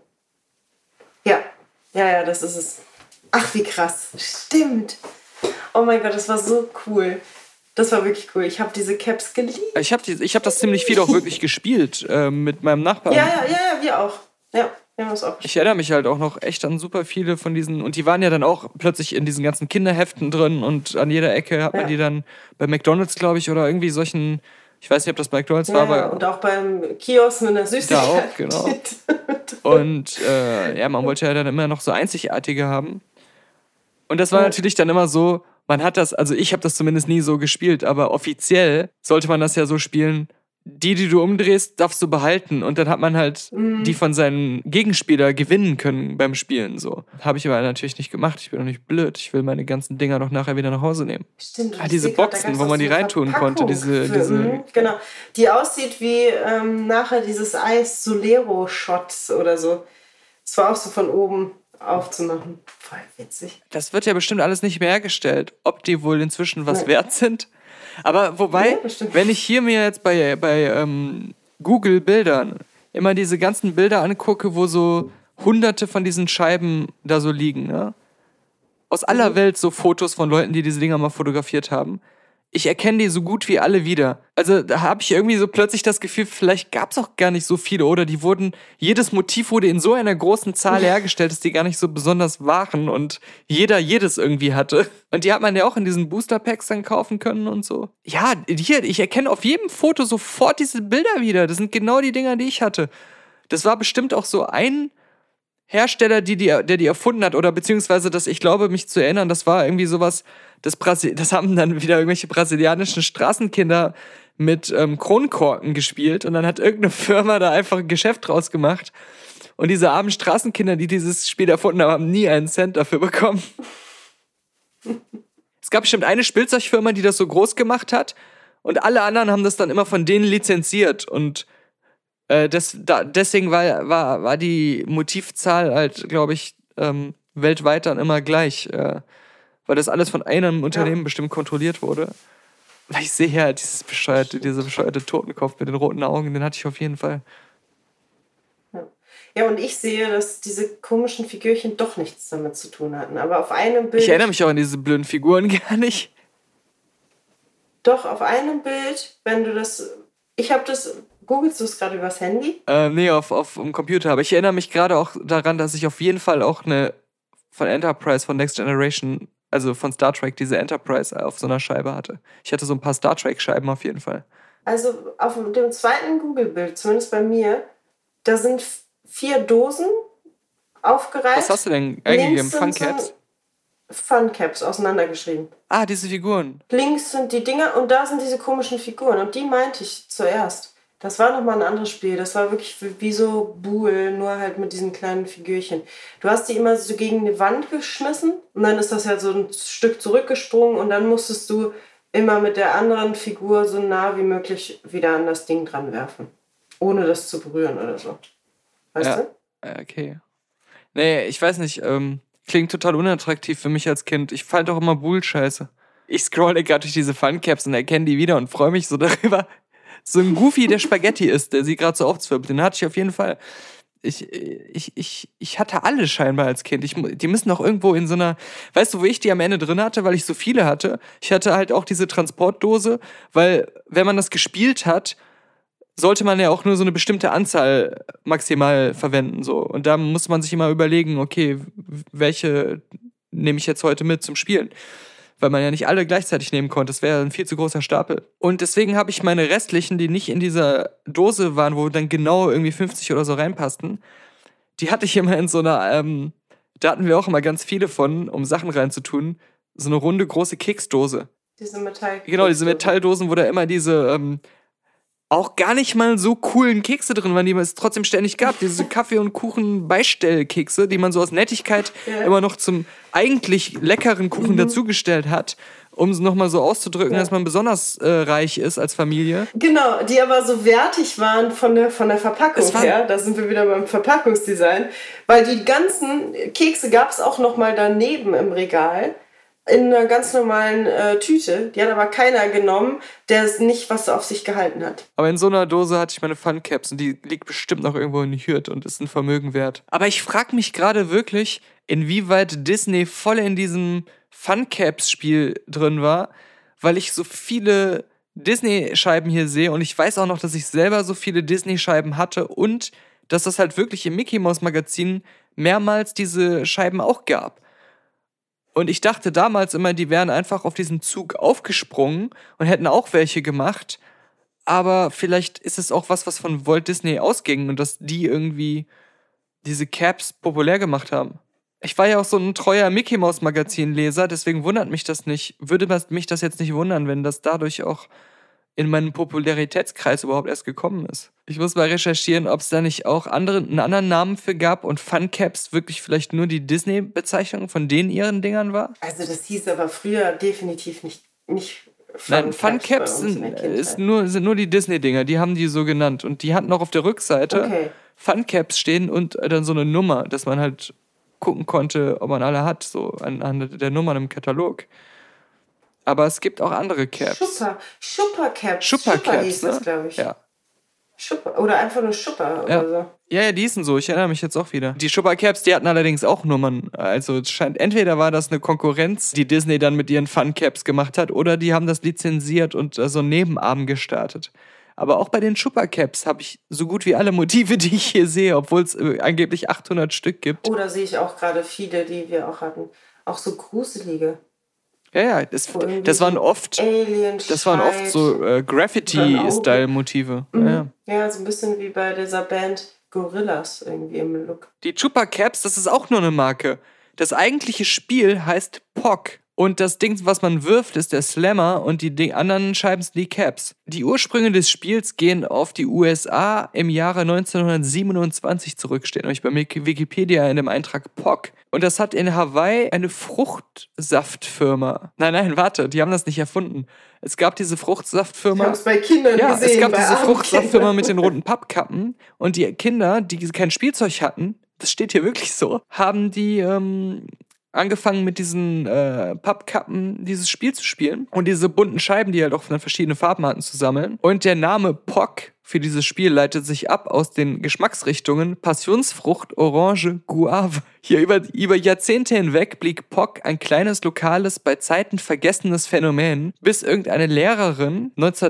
Speaker 3: Ja, das ist es. Ach, wie krass. Stimmt. Oh mein Gott, das war so cool. Das war wirklich cool. Ich habe diese Caps geliebt.
Speaker 2: Ich hab das ziemlich viel auch wirklich gespielt mit meinem Nachbarn.
Speaker 3: Ja, wir auch. Ja, wir haben das auch gespielt.
Speaker 2: Ich erinnere mich halt auch noch echt an super viele von diesen. Und die waren ja dann auch plötzlich in diesen ganzen Kinderheften drin und an jeder Ecke hat man die dann bei McDonald's, glaube ich, oder irgendwie solchen. Ich weiß nicht, ob das bei McDonald's war, aber...
Speaker 3: Und auch beim Kiosk mit einer Süßigkeit.
Speaker 2: Da auch, genau. Und man wollte ja dann immer noch so einzigartige haben. Und das war natürlich dann immer so, man hat das, also ich habe das zumindest nie so gespielt, aber offiziell sollte man das ja so spielen, die du umdrehst, darfst du behalten. Und dann hat man halt die von seinem Gegenspieler gewinnen können beim Spielen. So. Habe ich aber natürlich nicht gemacht. Ich bin doch nicht blöd. Ich will meine ganzen Dinger doch nachher wieder nach Hause nehmen.
Speaker 3: Stimmt.
Speaker 2: Diese Boxen, wo man die reintun konnte.
Speaker 3: Genau. Die aussieht wie nachher dieses Eis Solero Shots oder so. Das war auch so von oben aufzumachen. Voll witzig.
Speaker 2: Das wird ja bestimmt alles nicht mehr hergestellt. Ob die wohl inzwischen was wert sind? Aber wobei, wenn ich hier mir jetzt bei Google Bildern immer diese ganzen Bilder angucke, wo so hunderte von diesen Scheiben da so liegen, ne? Aus aller Welt so Fotos von Leuten, die diese Dinger mal fotografiert haben. ich erkenne die so gut wie alle wieder. Also da habe ich irgendwie so plötzlich das Gefühl, vielleicht gab es auch gar nicht so viele oder jedes Motiv wurde in so einer großen Zahl hergestellt, dass die gar nicht so besonders waren und jeder jedes irgendwie hatte. Und die hat man ja auch in diesen Booster-Packs dann kaufen können und so. Ja, hier, ich erkenne auf jedem Foto sofort diese Bilder wieder. Das sind genau die Dinger, die ich hatte. Das war bestimmt auch so ein Hersteller, der die erfunden hat, oder beziehungsweise, ich glaube, mich zu erinnern, das war irgendwie sowas, das haben dann wieder irgendwelche brasilianischen Straßenkinder mit Kronkorken gespielt und dann hat irgendeine Firma da einfach ein Geschäft draus gemacht und diese armen Straßenkinder, die dieses Spiel erfunden haben, haben nie einen Cent dafür bekommen. Es gab bestimmt eine Spielzeugfirma, die das so groß gemacht hat und alle anderen haben das dann immer von denen lizenziert und deswegen war die Motivzahl halt, glaube ich, weltweit dann immer gleich, weil das alles von einem Unternehmen bestimmt kontrolliert wurde. Weil ich sehe ja diese bescheuerte Totenkopf mit den roten Augen, den hatte ich auf jeden Fall.
Speaker 3: Ja, und ich sehe, dass diese komischen Figürchen doch nichts damit zu tun hatten. Aber auf einem Bild...
Speaker 2: Ich erinnere mich auch an diese blöden Figuren gar nicht.
Speaker 3: Doch, auf einem Bild, wenn du das... Googelst du es gerade übers Handy?
Speaker 2: Nee, auf dem Computer. Aber ich erinnere mich gerade auch daran, dass ich auf jeden Fall auch eine von Enterprise, von Next Generation, also von Star Trek, diese Enterprise auf so einer Scheibe hatte. Ich hatte so ein paar Star Trek-Scheiben auf jeden Fall.
Speaker 3: Also auf dem zweiten Google-Bild, zumindest bei mir, da sind 4 Dosen aufgereiht.
Speaker 2: Was hast du denn eingegeben? Funcaps?
Speaker 3: Funcaps, auseinandergeschrieben.
Speaker 2: Ah, diese Figuren.
Speaker 3: Links sind die Dinger und da sind diese komischen Figuren. Und die meinte ich zuerst. Das war nochmal ein anderes Spiel. Das war wirklich wie so Buhl, nur halt mit diesen kleinen Figürchen. Du hast die immer so gegen die Wand geschmissen und dann ist das ja so ein Stück zurückgesprungen und dann musstest du immer mit der anderen Figur so nah wie möglich wieder an das Ding dran werfen. Ohne das zu berühren oder so. Weißt du?
Speaker 2: Okay. Nee, ich weiß nicht. Klingt total unattraktiv für mich als Kind. Ich fand auch immer Bull-Scheiße. Ich scrolle gerade durch diese Funcaps und erkenne die wieder und freue mich so darüber. So ein Goofy, der Spaghetti isst, der sie gerade so aufzwirbelt. Den hatte ich auf jeden Fall. Ich hatte alle scheinbar als Kind. Die müssen auch irgendwo in so einer... Weißt du, wo ich die am Ende drin hatte? Weil ich so viele hatte. Ich hatte halt auch diese Transportdose, weil wenn man das gespielt hat, sollte man ja auch nur so eine bestimmte Anzahl maximal verwenden. So. Und da muss man sich immer überlegen, okay, welche nehme ich jetzt heute mit zum Spielen? Weil man ja nicht alle gleichzeitig nehmen konnte. Das wäre ein viel zu großer Stapel. Und deswegen habe ich meine restlichen, die nicht in dieser Dose waren, wo dann genau irgendwie 50 oder so reinpassten, die hatte ich immer in so einer, da hatten wir auch immer ganz viele von, um Sachen reinzutun, so eine runde, große Keksdose.
Speaker 3: Diese Metall.
Speaker 2: Genau, diese Metalldosen, wo da immer diese, auch gar nicht mal so coolen Kekse drin waren, die es trotzdem ständig gab. Diese Kaffee- und Kuchen-Beistellkekse, die man so aus Nettigkeit immer noch zum eigentlich leckeren Kuchen dazugestellt hat, um es nochmal so auszudrücken, dass man besonders reich ist als Familie.
Speaker 3: Genau, die aber so wertig waren von der Verpackung her. Da sind wir wieder beim Verpackungsdesign. Weil die ganzen Kekse gab es auch nochmal daneben im Regal. In einer ganz normalen Tüte. Die hat aber keiner genommen, der es nicht was auf sich gehalten hat.
Speaker 2: Aber in so einer Dose hatte ich meine Funcaps und die liegt bestimmt noch irgendwo in Hürth und ist ein Vermögen wert. Aber ich frage mich gerade wirklich, inwieweit Disney voll in diesem Funcaps-Spiel drin war, weil ich so viele Disney-Scheiben hier sehe und ich weiß auch noch, dass ich selber so viele Disney-Scheiben hatte und dass das halt wirklich im Mickey-Mouse-Magazin mehrmals diese Scheiben auch gab. Und ich dachte damals immer, die wären einfach auf diesen Zug aufgesprungen und hätten auch welche gemacht. Aber vielleicht ist es auch was von Walt Disney ausging und dass die irgendwie diese Caps populär gemacht haben. Ich war ja auch so ein treuer Mickey-Mouse-Magazin-Leser, deswegen wundert mich das nicht. Würde mich das jetzt nicht wundern, wenn das dadurch auch in meinen Popularitätskreis überhaupt erst gekommen ist. Ich muss mal recherchieren, ob es da nicht auch einen anderen Namen für gab und Funcaps wirklich vielleicht nur die Disney-Bezeichnung von denen ihren Dingern war?
Speaker 3: Also das hieß aber früher definitiv nicht
Speaker 2: Nein, Funcaps sind nur die Disney-Dinger, die haben die so genannt. Und die hatten auch auf der Rückseite Funcaps stehen und dann so eine Nummer, dass man halt gucken konnte, ob man alle hat, so anhand der Nummern im Katalog. Aber es gibt auch andere Caps.
Speaker 3: Schuppercaps.
Speaker 2: Schuppercaps,
Speaker 3: hieß das, glaube ich.
Speaker 2: Ja.
Speaker 3: Schupper. Oder einfach nur Schupper
Speaker 2: Ja.
Speaker 3: oder so.
Speaker 2: Ja, die hießen so, ich erinnere mich jetzt auch wieder. Die Schupper-Caps, die hatten allerdings auch Nummern. Also es scheint, entweder war das eine Konkurrenz, die Disney dann mit ihren Fun-Caps gemacht hat, oder die haben das lizenziert und so einen Nebenarm gestartet. Aber auch bei den Schupper-Caps habe ich so gut wie alle Motive, die ich hier sehe, obwohl es angeblich 800 Stück gibt.
Speaker 3: Oder sehe ich auch gerade viele, die wir auch hatten. Auch so gruselige.
Speaker 2: Ja, das waren oft so Graffiti-Style-Motive. Ja.
Speaker 3: Ja, so ein bisschen wie bei dieser Band Gorillaz irgendwie im Look.
Speaker 2: Die Chupa Caps, das ist auch nur eine Marke. Das eigentliche Spiel heißt POC. Und das Ding, was man wirft, ist der Slammer und die anderen Scheiben sind die Caps. Die Ursprünge des Spiels gehen auf die USA im Jahre 1927 zurück, steht nämlich bei Wikipedia in dem Eintrag POC. Und das hat in Hawaii eine Fruchtsaftfirma. Nein, warte, die haben das nicht erfunden. Es gab diese Fruchtsaftfirma.
Speaker 3: Ich hab's bei Kindern gesehen.
Speaker 2: Es gab
Speaker 3: bei
Speaker 2: diese
Speaker 3: armen
Speaker 2: Fruchtsaftfirma
Speaker 3: Kindern.
Speaker 2: mit den roten Pappkappen. Und die Kinder, die kein Spielzeug hatten, das steht hier wirklich so, haben die angefangen mit diesen Pappkappen dieses Spiel zu spielen und diese bunten Scheiben, die halt auch dann verschiedene Farben hatten, zu sammeln. Und der Name POC für dieses Spiel leitet sich ab aus den Geschmacksrichtungen Passionsfrucht, Orange, Guave. Hier über Jahrzehnte hinweg blieb POC ein kleines, lokales, bei Zeiten vergessenes Phänomen, bis irgendeine Lehrerin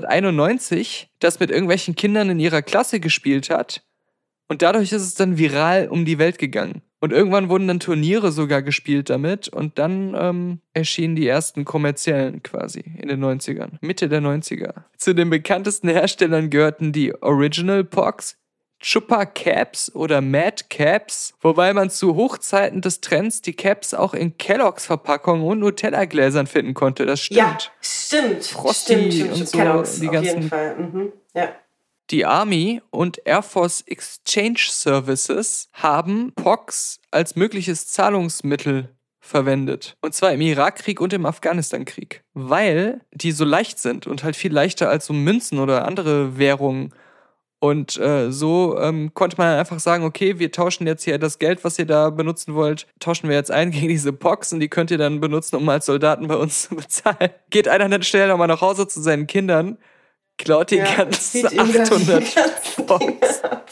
Speaker 2: 1991 das mit irgendwelchen Kindern in ihrer Klasse gespielt hat. Und dadurch ist es dann viral um die Welt gegangen. Und irgendwann wurden dann Turniere sogar gespielt damit und dann erschienen die ersten kommerziellen quasi in den 90ern, Mitte der 90er. Zu den bekanntesten Herstellern gehörten die Original POCs, Chupa Caps oder Mad Caps, wobei man zu Hochzeiten des Trends die Caps auch in Kellogg's Verpackungen und Nutella-Gläsern finden konnte. Das stimmt.
Speaker 3: Ja, stimmt.
Speaker 2: Frosty
Speaker 3: stimmt.
Speaker 2: und so,
Speaker 3: Kellogg's,
Speaker 2: die
Speaker 3: auf
Speaker 2: ganzen-
Speaker 3: jeden Fall. Ja.
Speaker 2: Die Army und Air Force Exchange Services haben POCs als mögliches Zahlungsmittel verwendet. Und zwar im Irakkrieg und im Afghanistankrieg. Weil die so leicht sind und halt viel leichter als so Münzen oder andere Währungen. Und so konnte man einfach sagen, okay, wir tauschen jetzt hier das Geld, was ihr da benutzen wollt, tauschen wir jetzt ein gegen diese POCs und die könnt ihr dann benutzen, um als Soldaten bei uns zu bezahlen. Geht einer dann schnell nochmal nach Hause zu seinen Kindern, klaut die ganzen
Speaker 3: zieht ihm dann
Speaker 2: 800
Speaker 3: die ganzen
Speaker 2: POCs.
Speaker 3: Dinge ab.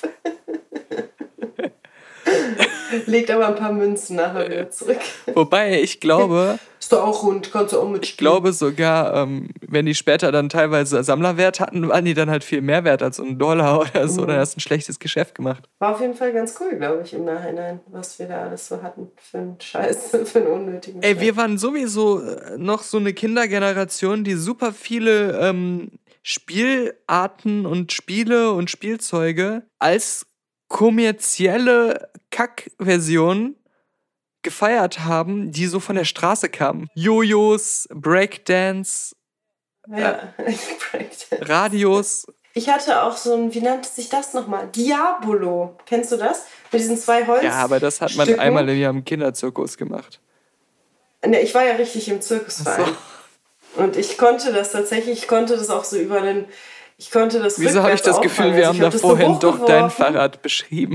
Speaker 3: Legt aber ein paar Münzen nachher wieder zurück.
Speaker 2: Wobei, ich glaube,
Speaker 3: Ist doch auch rund, kannst du auch mitspielen.
Speaker 2: ich glaube sogar, wenn die später dann teilweise Sammlerwert hatten, waren die dann halt viel mehr wert als so $1 oder so. Dann hast du ein schlechtes Geschäft gemacht.
Speaker 3: War auf jeden Fall ganz cool, glaube ich, im Nachhinein, was wir da alles so hatten für einen Scheiß, für einen unnötigen
Speaker 2: Ey,
Speaker 3: Scheiß.
Speaker 2: wir waren sowieso noch so eine Kindergeneration, die super viele Spielarten und Spiele und Spielzeuge als kommerzielle Kack-Version gefeiert haben, die so von der Straße kamen. Jojos, Breakdance,
Speaker 3: Ja, Breakdance.
Speaker 2: Radios.
Speaker 3: Ich hatte auch so ein, wie nannte sich das nochmal? Diabolo. Kennst du das? Mit diesen 2 Holz.
Speaker 2: Ja, aber das hat man
Speaker 3: Stücken.
Speaker 2: einmal im Jahr im Kinderzirkus gemacht.
Speaker 3: Ne, ich war ja richtig im Zirkusverein. Und ich konnte das tatsächlich, ich konnte das auch so über den, ich konnte das
Speaker 2: Wieso habe ich das
Speaker 3: rückwärts
Speaker 2: Gefühl,
Speaker 3: auffangen.
Speaker 2: wir
Speaker 3: Also
Speaker 2: haben
Speaker 3: ich
Speaker 2: da
Speaker 3: hab das so
Speaker 2: vorhin doch dein
Speaker 3: hochgeworfen.
Speaker 2: Fahrrad beschrieben?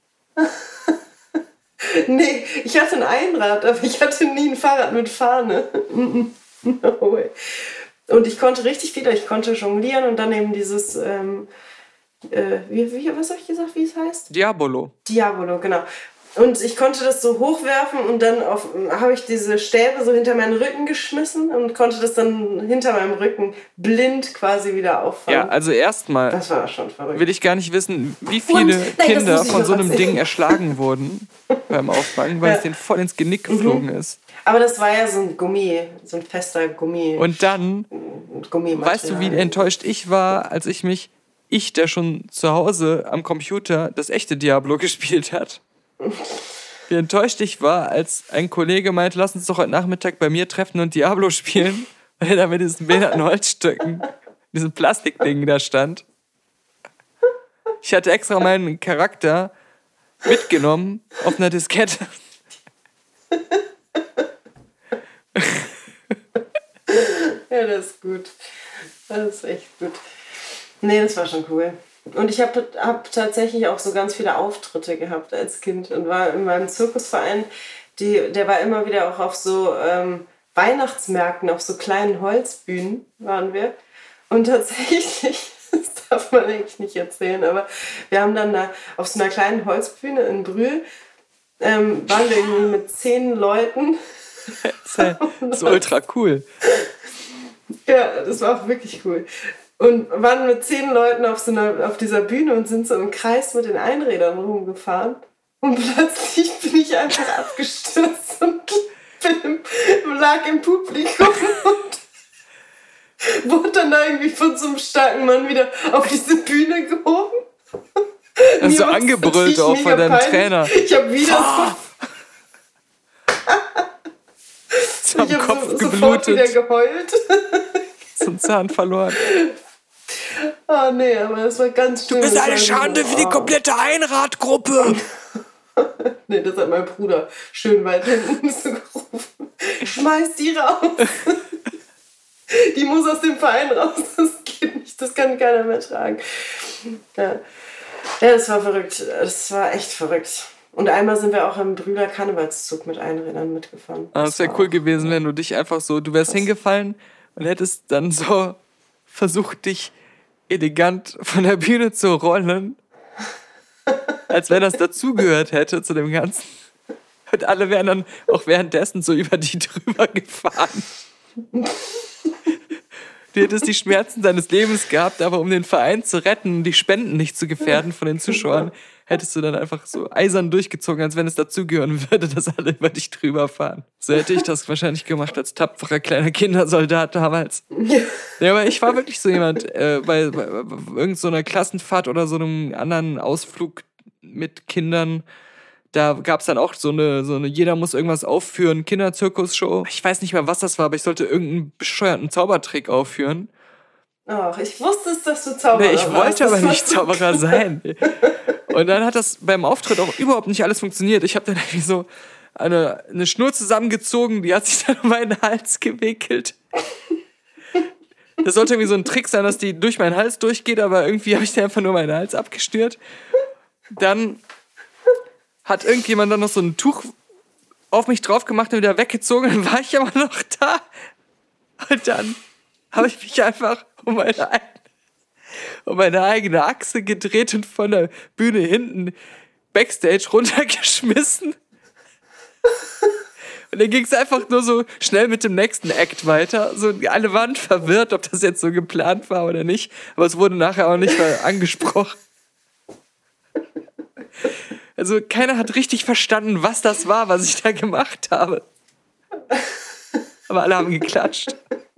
Speaker 3: Nee, ich hatte ein Einrad, aber ich hatte nie ein Fahrrad mit Fahne. No way. Und ich konnte richtig viel, ich konnte jonglieren und dann eben dieses, was habe ich gesagt, wie es heißt?
Speaker 2: Diabolo.
Speaker 3: Diabolo, genau. Und ich konnte das so hochwerfen und dann habe ich diese Stäbe so hinter meinen Rücken geschmissen und konnte das dann hinter meinem Rücken blind quasi wieder auffangen.
Speaker 2: Ja, also erstmal
Speaker 3: Das war schon verrückt.
Speaker 2: will ich gar nicht wissen, wie viele
Speaker 3: nein, das
Speaker 2: Kinder
Speaker 3: muss ich
Speaker 2: von
Speaker 3: noch
Speaker 2: so einem
Speaker 3: erzählen.
Speaker 2: Ding erschlagen wurden beim Auffangen, weil
Speaker 3: Ja.
Speaker 2: es denen voll ins Genick geflogen ist.
Speaker 3: Aber das war ja so ein Gummi, so ein fester Gummi.
Speaker 2: Und dann,
Speaker 3: Gummimaterial.
Speaker 2: weißt du, wie enttäuscht ich war, als der schon zu Hause am Computer das echte Diablo gespielt hat? Wie enttäuscht ich war, als ein Kollege meinte, lass uns doch heute Nachmittag bei mir treffen und Diablo spielen, weil er da mit diesen behinderten Holzstöcken, diesen Plastikdingen da stand. Ich hatte extra meinen Charakter mitgenommen auf einer Diskette.
Speaker 3: Ja, das ist gut. Das ist echt gut. Nee, das war schon cool. Und ich hab tatsächlich auch so ganz viele Auftritte gehabt als Kind und war in meinem Zirkusverein, der war immer wieder auch auf so Weihnachtsmärkten, auf so kleinen Holzbühnen waren wir. Und tatsächlich Das darf man eigentlich nicht erzählen, aber wir haben dann da auf so einer kleinen Holzbühne in Brühl, waren wir irgendwie mit 10 Leuten.
Speaker 2: Das ist ultra cool.
Speaker 3: Ja, das war auch wirklich cool. Und waren mit 10 Leuten auf dieser Bühne und sind so im Kreis mit den Einrädern rumgefahren. Und plötzlich bin ich einfach abgestürzt und lag im Publikum und wurde dann da irgendwie von so einem starken Mann wieder auf diese Bühne gehoben.
Speaker 2: Also angebrüllt auch von deinem Trainer.
Speaker 3: Ich habe wieder
Speaker 2: am Kopf
Speaker 3: sofort wieder
Speaker 2: geblutet.
Speaker 3: geheult.
Speaker 2: Zum Zahn verloren.
Speaker 3: Oh nee, aber das war ganz schön.
Speaker 2: Du bist eine Schande für die komplette Einradgruppe.
Speaker 3: Nee, das hat mein Bruder schön weit hinten so gerufen. Schmeiß die raus. Die muss aus dem Verein raus. Das geht nicht, das kann keiner mehr tragen. Ja, das war verrückt. Das war echt verrückt. Und einmal sind wir auch im Brühler Karnevalszug mit Einrädern mitgefahren.
Speaker 2: Das wäre cool gewesen, wenn du dich einfach so, du wärst hingefallen und hättest dann so versucht, dich elegant von der Bühne zu rollen, als wenn das dazugehört hätte zu dem Ganzen. Und alle wären dann auch währenddessen so über die drüber gefahren. Du hättest die Schmerzen deines Lebens gehabt, aber um den Verein zu retten und die Spenden nicht zu gefährden von den Zuschauern, hättest du dann einfach so eisern durchgezogen, als wenn es dazugehören würde, dass alle über dich drüber fahren. So hätte ich das wahrscheinlich gemacht als tapferer kleiner Kindersoldat damals. Ja, aber ich war wirklich so jemand, bei irgendeiner Klassenfahrt oder so einem anderen Ausflug mit Kindern, da gab es dann auch so eine jeder muss irgendwas aufführen, Kinderzirkusshow. Ich weiß nicht mehr, was das war, aber ich sollte irgendeinen bescheuerten Zaubertrick aufführen.
Speaker 3: Ach, ich wusste es, dass du Zauberer warst.
Speaker 2: Nee, ich wollte aber nicht Zauberer sein. Und dann hat das beim Auftritt auch überhaupt nicht alles funktioniert. Ich habe dann irgendwie so eine Schnur zusammengezogen, die hat sich dann um meinen Hals gewickelt. Das sollte irgendwie so ein Trick sein, dass die durch meinen Hals durchgeht, aber irgendwie habe ich dann einfach nur meinen Hals abgeschnürt. Dann hat irgendjemand dann noch so ein Tuch auf mich drauf gemacht und wieder weggezogen. Dann war ich aber noch da. Und dann habe ich mich einfach um meine eigene Achse gedreht und von der Bühne hinten Backstage runtergeschmissen. Und dann ging es einfach nur so schnell mit dem nächsten Act weiter. So, alle waren verwirrt, ob das jetzt so geplant war oder nicht. Aber es wurde nachher auch nicht mal angesprochen. Also keiner hat richtig verstanden, was das war, was ich da gemacht habe. Aber alle haben geklatscht.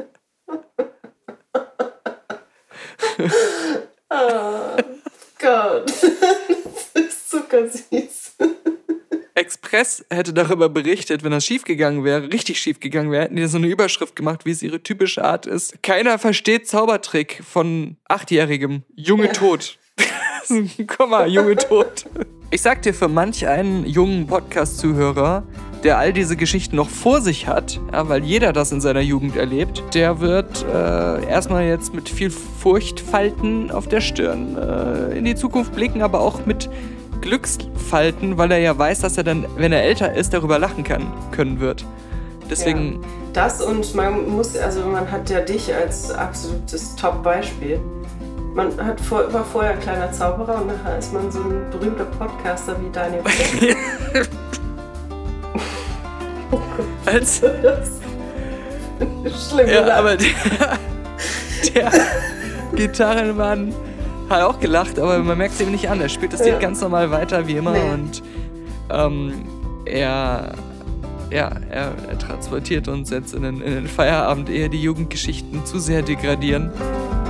Speaker 3: Oh Gott, das ist zuckersüß.
Speaker 2: Express hätte darüber berichtet, wenn das schiefgegangen wäre, richtig schiefgegangen wäre, hätten die so eine Überschrift gemacht, wie es ihre typische Art ist. Keiner versteht Zaubertrick von 8-Jährigem. Junge tot. Komma, Junge tot. Ich sag dir, für manch einen jungen Podcast-Zuhörer, der all diese Geschichten noch vor sich hat, ja, weil jeder das in seiner Jugend erlebt, der wird erstmal jetzt mit viel Furchtfalten auf der Stirn in die Zukunft blicken, aber auch mit Glücksfalten, weil er ja weiß, dass er dann, wenn er älter ist, darüber lachen können wird. Deswegen...
Speaker 3: Ja, das und man hat ja dich als absolutes Top-Beispiel. Man war vorher ein kleiner Zauberer und nachher ist man so ein berühmter Podcaster wie Daniel. Oh Gott.
Speaker 2: Als
Speaker 3: schlimm,
Speaker 2: ja,
Speaker 3: oder?
Speaker 2: aber der Gitarrenmann hat auch gelacht, aber man merkt es ihm nicht an. Er spielt das Lied ganz normal weiter wie immer und er transportiert uns jetzt in den Feierabend, ehe die Jugendgeschichten zu sehr degradieren.